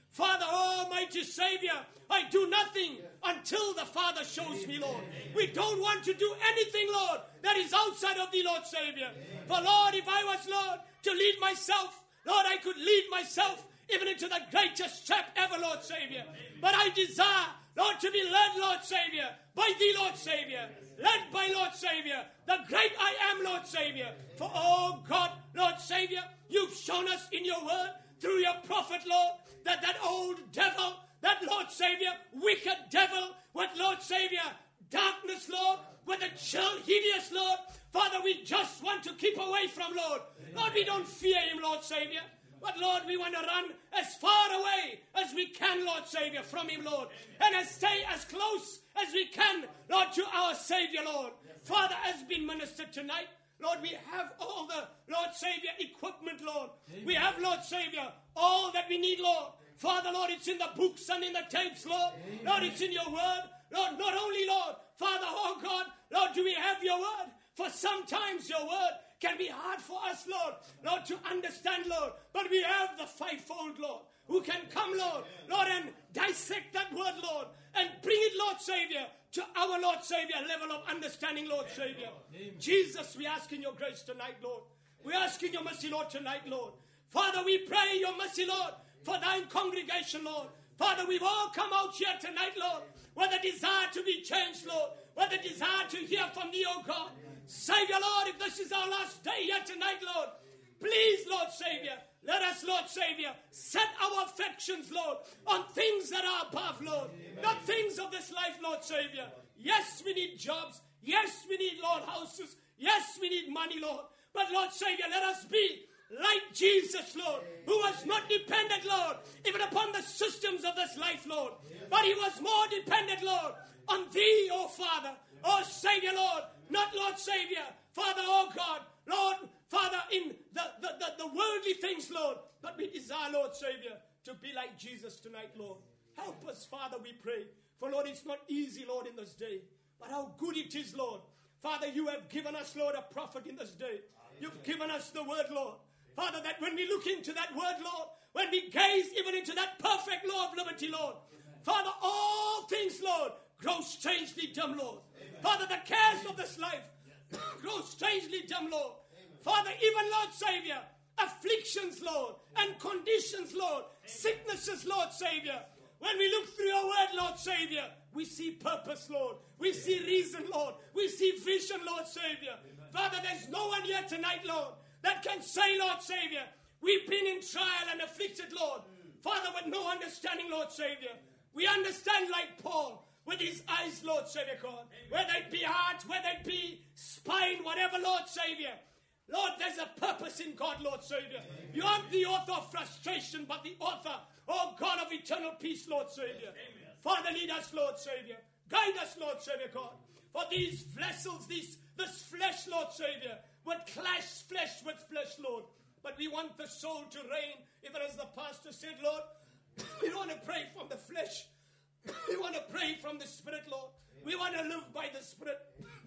Father, Almighty Savior, I do nothing until the Father shows me, Lord. We don't want to do anything, Lord, that is outside of thee, Lord Savior. For Lord, if I was, Lord, to lead myself, Lord, I could lead myself even into the greatest trap ever, Lord Savior. But I desire, Lord, to be led, Lord Savior, by thee, Lord Savior. Led by, Lord Savior, the great I am, Lord Savior. For, oh God, Lord Savior, you've shown us in your word, through your prophet, Lord, that old devil, that, Lord Savior, wicked devil, with, Lord Savior, darkness, Lord, with the chill, hideous, Lord, Father, we just want to keep away from, Lord. Lord, we don't fear him, Lord Savior. But, Lord, we want to run as far away as we can, Lord Savior, from him, Lord. And stay as close as we can, Lord, to our Savior, Lord. Father, has been ministered tonight. Lord, we have all the, Lord Savior, equipment, Lord. We have, Lord Savior, all that we need, Lord. Father, Lord, it's in the books and in the tapes, Lord. Lord, it's in your word. Lord, not only, Lord, Father, oh God, Lord, do we have your word? For sometimes your word can be hard for us, Lord, Lord, to understand, Lord. But we have the fivefold, Lord, who can come, Lord, and dissect that word, Lord, and bring it, Lord Savior, to our, Lord Savior, level of understanding, Lord Savior. Jesus, we ask in your grace tonight, Lord. We ask in your mercy, Lord, tonight, Lord. Father, we pray your mercy, Lord, for thine congregation, Lord. Father, we've all come out here tonight, Lord, with a desire to be changed, Lord, with a desire to hear from thee, oh God. Savior, Lord, if this is our last day here tonight, Lord, please, Lord Savior, let us, Lord Savior, set our affections, Lord, on things that are above, Lord, not things of this life, Lord Savior. Yes, we need jobs. Yes, we need, Lord, houses. Yes, we need money, Lord. But, Lord Savior, let us be like Jesus, Lord, who was not dependent, Lord, even upon the systems of this life, Lord. But he was more dependent, Lord, on thee, oh Father, oh Savior, Lord, not Lord Savior, Father, oh God, Lord, Father, in the worldly things, Lord. But we desire, Lord Savior, to be like Jesus tonight, Lord. Help us, Father, we pray. For, Lord, it's not easy, Lord, in this day. But how good it is, Lord. Father, you have given us, Lord, a prophet in this day. You've given us the word, Lord. Father, that when we look into that word, Lord, when we gaze even into that perfect law of liberty, Lord, Father, all things, Lord, grow strangely dim, Lord. Father, the cares of this life grow strangely dim, Lord. Father, even, Lord Savior, afflictions, Lord, and conditions, Lord, sicknesses, Lord Savior. When we look through your word, Lord Savior, we see purpose, Lord. We see reason, Lord. We see vision, Lord Savior. Father, there's no one here tonight, Lord, that can say, Lord Savior, we've been in trial and afflicted, Lord. Father, with no understanding, Lord Savior. We understand like Paul, with his eyes, Lord Savior God, whether it be heart, whether it be spine, whatever, Lord Savior. Lord, there's a purpose in God, Lord Savior. You aren't the author of frustration, but the author, oh God, of eternal peace, Lord Savior. Father, lead us, Lord Savior. Guide us, Lord Savior God. For these vessels, this flesh, Lord Savior, would clash flesh with flesh, Lord. But we want the soul to reign, even as the pastor said, Lord. We don't want to pray from the flesh. We want to pray from the Spirit, Lord. We want to live by the Spirit.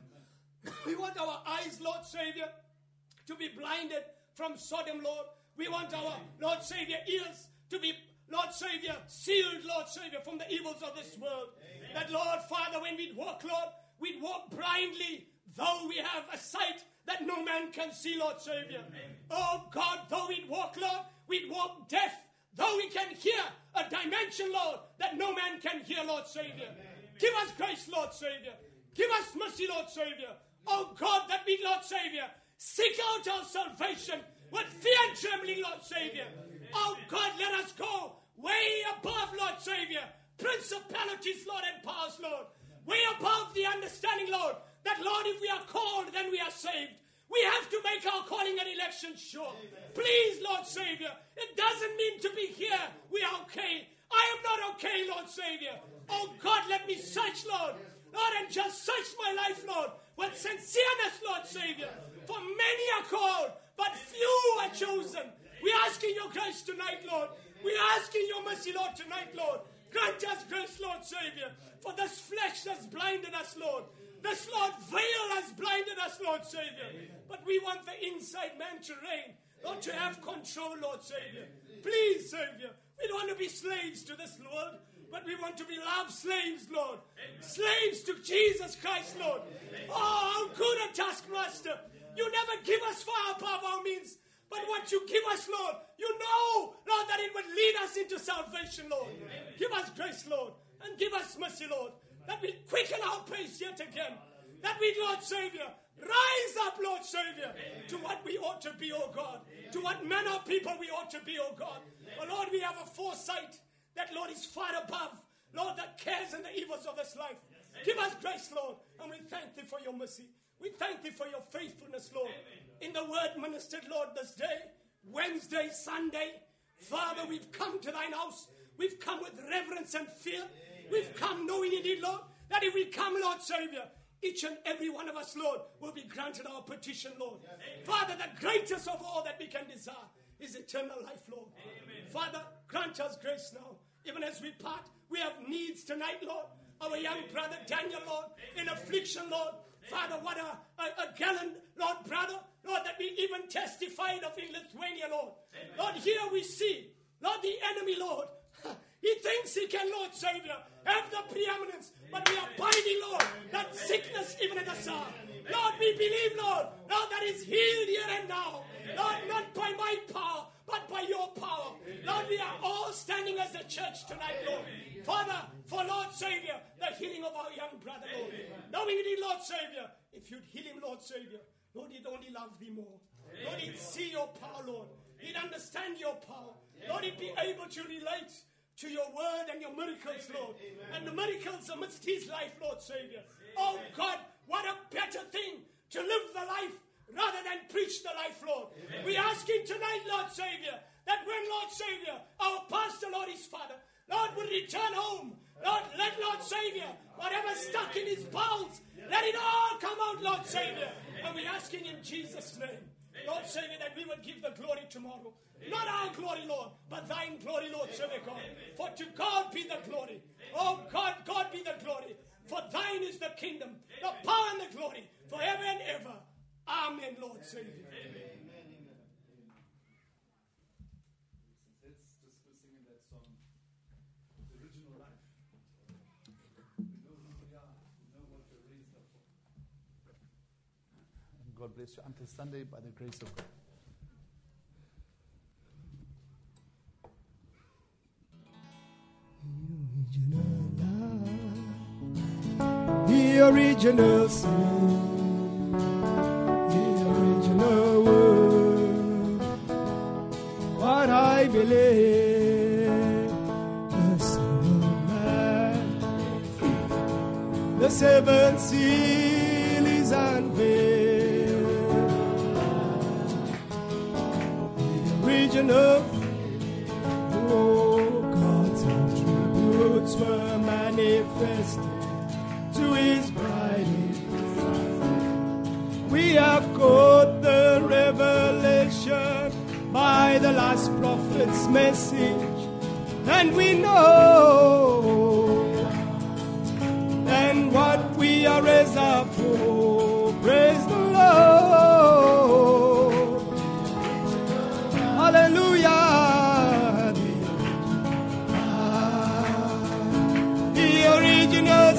We want our eyes, Lord Savior, to be blinded from Sodom, Lord. We want our, Lord Savior, ears to be, Lord Savior, sealed, Lord Savior, from the evils of this world. Amen. That, Lord, Father, when we'd walk, Lord, we'd walk blindly, though we have a sight that no man can see, Lord Savior. Amen. Oh, God, though we'd walk, Lord, we'd walk deaf, though we can hear a dimension, Lord, that no man can hear, Lord Savior. Amen. Give us grace, Lord Savior. Give us mercy, Lord Savior. Oh, God, that we, Lord Savior, seek out our salvation with fear and trembling, Lord Savior. Oh, God, let us go way above, Lord Savior, principalities, Lord, and powers, Lord. Way above the understanding, Lord, that, Lord, if we are called, then we are saved. We have to make our calling and election sure. Please, Lord Savior, it doesn't mean to be here. We are okay. I am not okay, Lord Savior. Oh, God, let me search, Lord. Lord, and just search my life, Lord, with sincereness, Lord Savior. For many are called, but few are chosen. We ask in your grace tonight, Lord. We ask in your mercy, Lord, tonight, Lord. Grant us grace, Lord Savior, for this flesh has blinded us, Lord. This, Lord, veil has blinded us, Lord Savior. But we want the inside man to reign, Lord, to have control, Lord Savior. Please, Savior, We don't want to be slaves to this world, but we want to be love slaves, Lord. Slaves to Jesus Christ, Lord. Oh, how good a taskmaster. You never give us far above our means. But what you give us, Lord, you know, Lord, that it would lead us into salvation, Lord. Give us grace, Lord, and give us mercy, Lord, that we quicken our pace yet again. That we, Lord Savior, rise up, Lord Savior, to what we ought to be, oh God. To what manner of people we ought to be, oh God. Oh Lord, we have a foresight that, Lord, is far above, Lord, the cares and the evils of this life. Give us grace, Lord, and we thank Thee for Your mercy. We thank Thee for Your faithfulness, Lord. In the word ministered, Lord, this day, Wednesday, Sunday, Father, we've come to Thine house. We've come with reverence and fear. We've come knowing indeed, Lord, that if we come, Lord Savior, each and every one of us, Lord, will be granted our petition, Lord. Father, the greatest of all that we can desire is eternal life, Lord. Father, grant us grace now. Even as we part, we have needs tonight, Lord. Our young brother Daniel, Lord, in affliction, Lord. Father, what a gallant, Lord, brother, Lord, that we even testified of in Lithuania, Lord. Lord, here we see, Lord, the enemy, Lord. He thinks he can, Lord Savior, have the preeminence, but we are binding, Lord, that sickness even at the soul. Lord, we believe, Lord, that is healed here and now. Lord, not by my power, but by Your power. Lord, we are all standing as a church tonight, Lord. Father, for Lord Savior, the healing of our young brother, Lord. Knowing indeed, Lord Savior, if You'd heal him, Lord Savior, Lord, He'd only love Thee more. Lord, He'd see Your power, Lord. He'd understand Your power. Lord, He'd be able to relate to Your word and Your miracles, Lord. And the miracles amidst his life, Lord Savior. Oh God, what a better thing to live the life rather than preach the life, Lord. We ask Him tonight, Lord Savior, that when, Lord Savior, our pastor, Lord, his father, Lord, will return home. Lord, let, Lord Savior, whatever's stuck in his bowels, let it all come out, Lord Savior. And we're asking in Jesus' name, Lord Savior, that we will give the glory tomorrow. Not our glory, Lord, but Thine glory, Lord Savior God. For to God be the glory. Oh God, God be the glory. For Thine is the kingdom, the power and the glory, forever and ever. Amen, Lord Savior. Amen. Let's just go singing that song, The Original Life. We know who we are. We know what we're raised up for. And God bless you until Sunday by the grace of God. The original sin, the original word, what I believe, the Son of Man, the seventh seal is unveiled, the original, oh, God's attributes were manifested to His bride. We have caught the revelation by the last prophet's message, and we know and what we are raised up for. Praise the Lord. Hallelujah. The original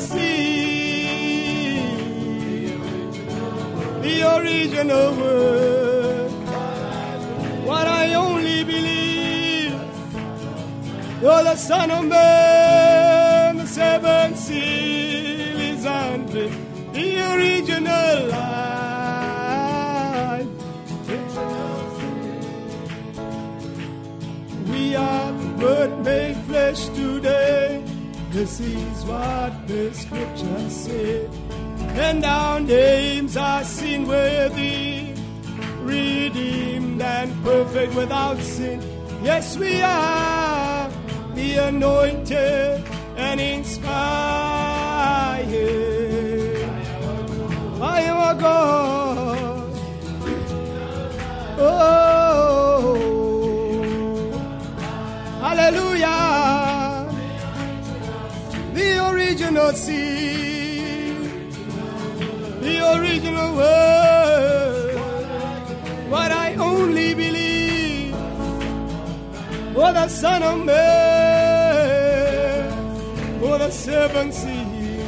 seed, the original word, what I only believe. You're the Son of Man, the seventh seal is unveiled, the original life. We are the Word made flesh today. This is what the Scriptures say. And our names are seen with Thee, redeemed and perfect without sin. Yes, we are the anointed and inspired. I am a God. Oh, hallelujah. The original seed, the original word, what I only believe. Oh, Oh, the Son of Man. Oh, the seventh seal.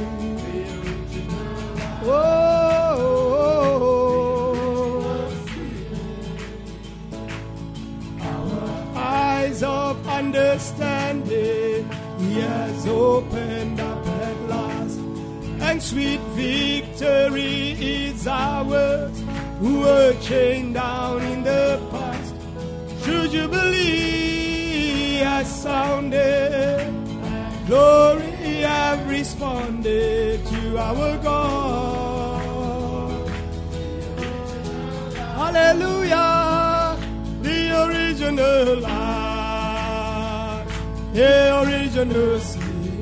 Our eyes of understanding He has opened up at last, and sweet victory is ours who were chained down in the past. Should you believe has sounded, glory have responded to our God. Hallelujah, the original life, the original sin,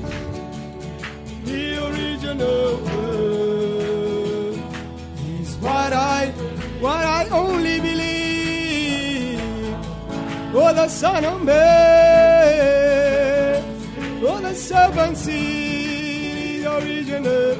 the original word is what I only believe. Oh, the Son of Man, oh, the servant seed, original.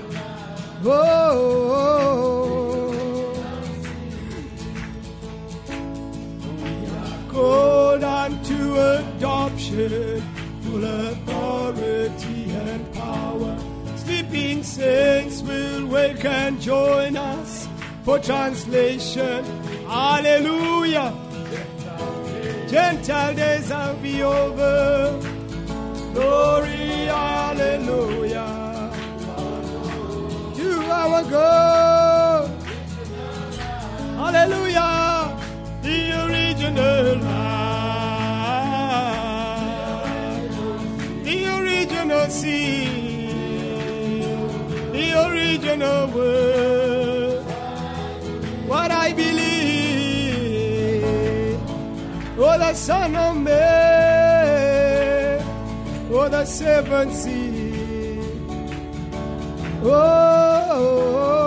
We are called unto adoption, full authority and power. Sleeping saints will wake and join us for translation. Hallelujah. Gentile days will be over. Glory, hallelujah, to our God. Hallelujah, the original life, the original seed, the original word. What I believe, oh, the Son of Man, oh, the seventh seal. Oh,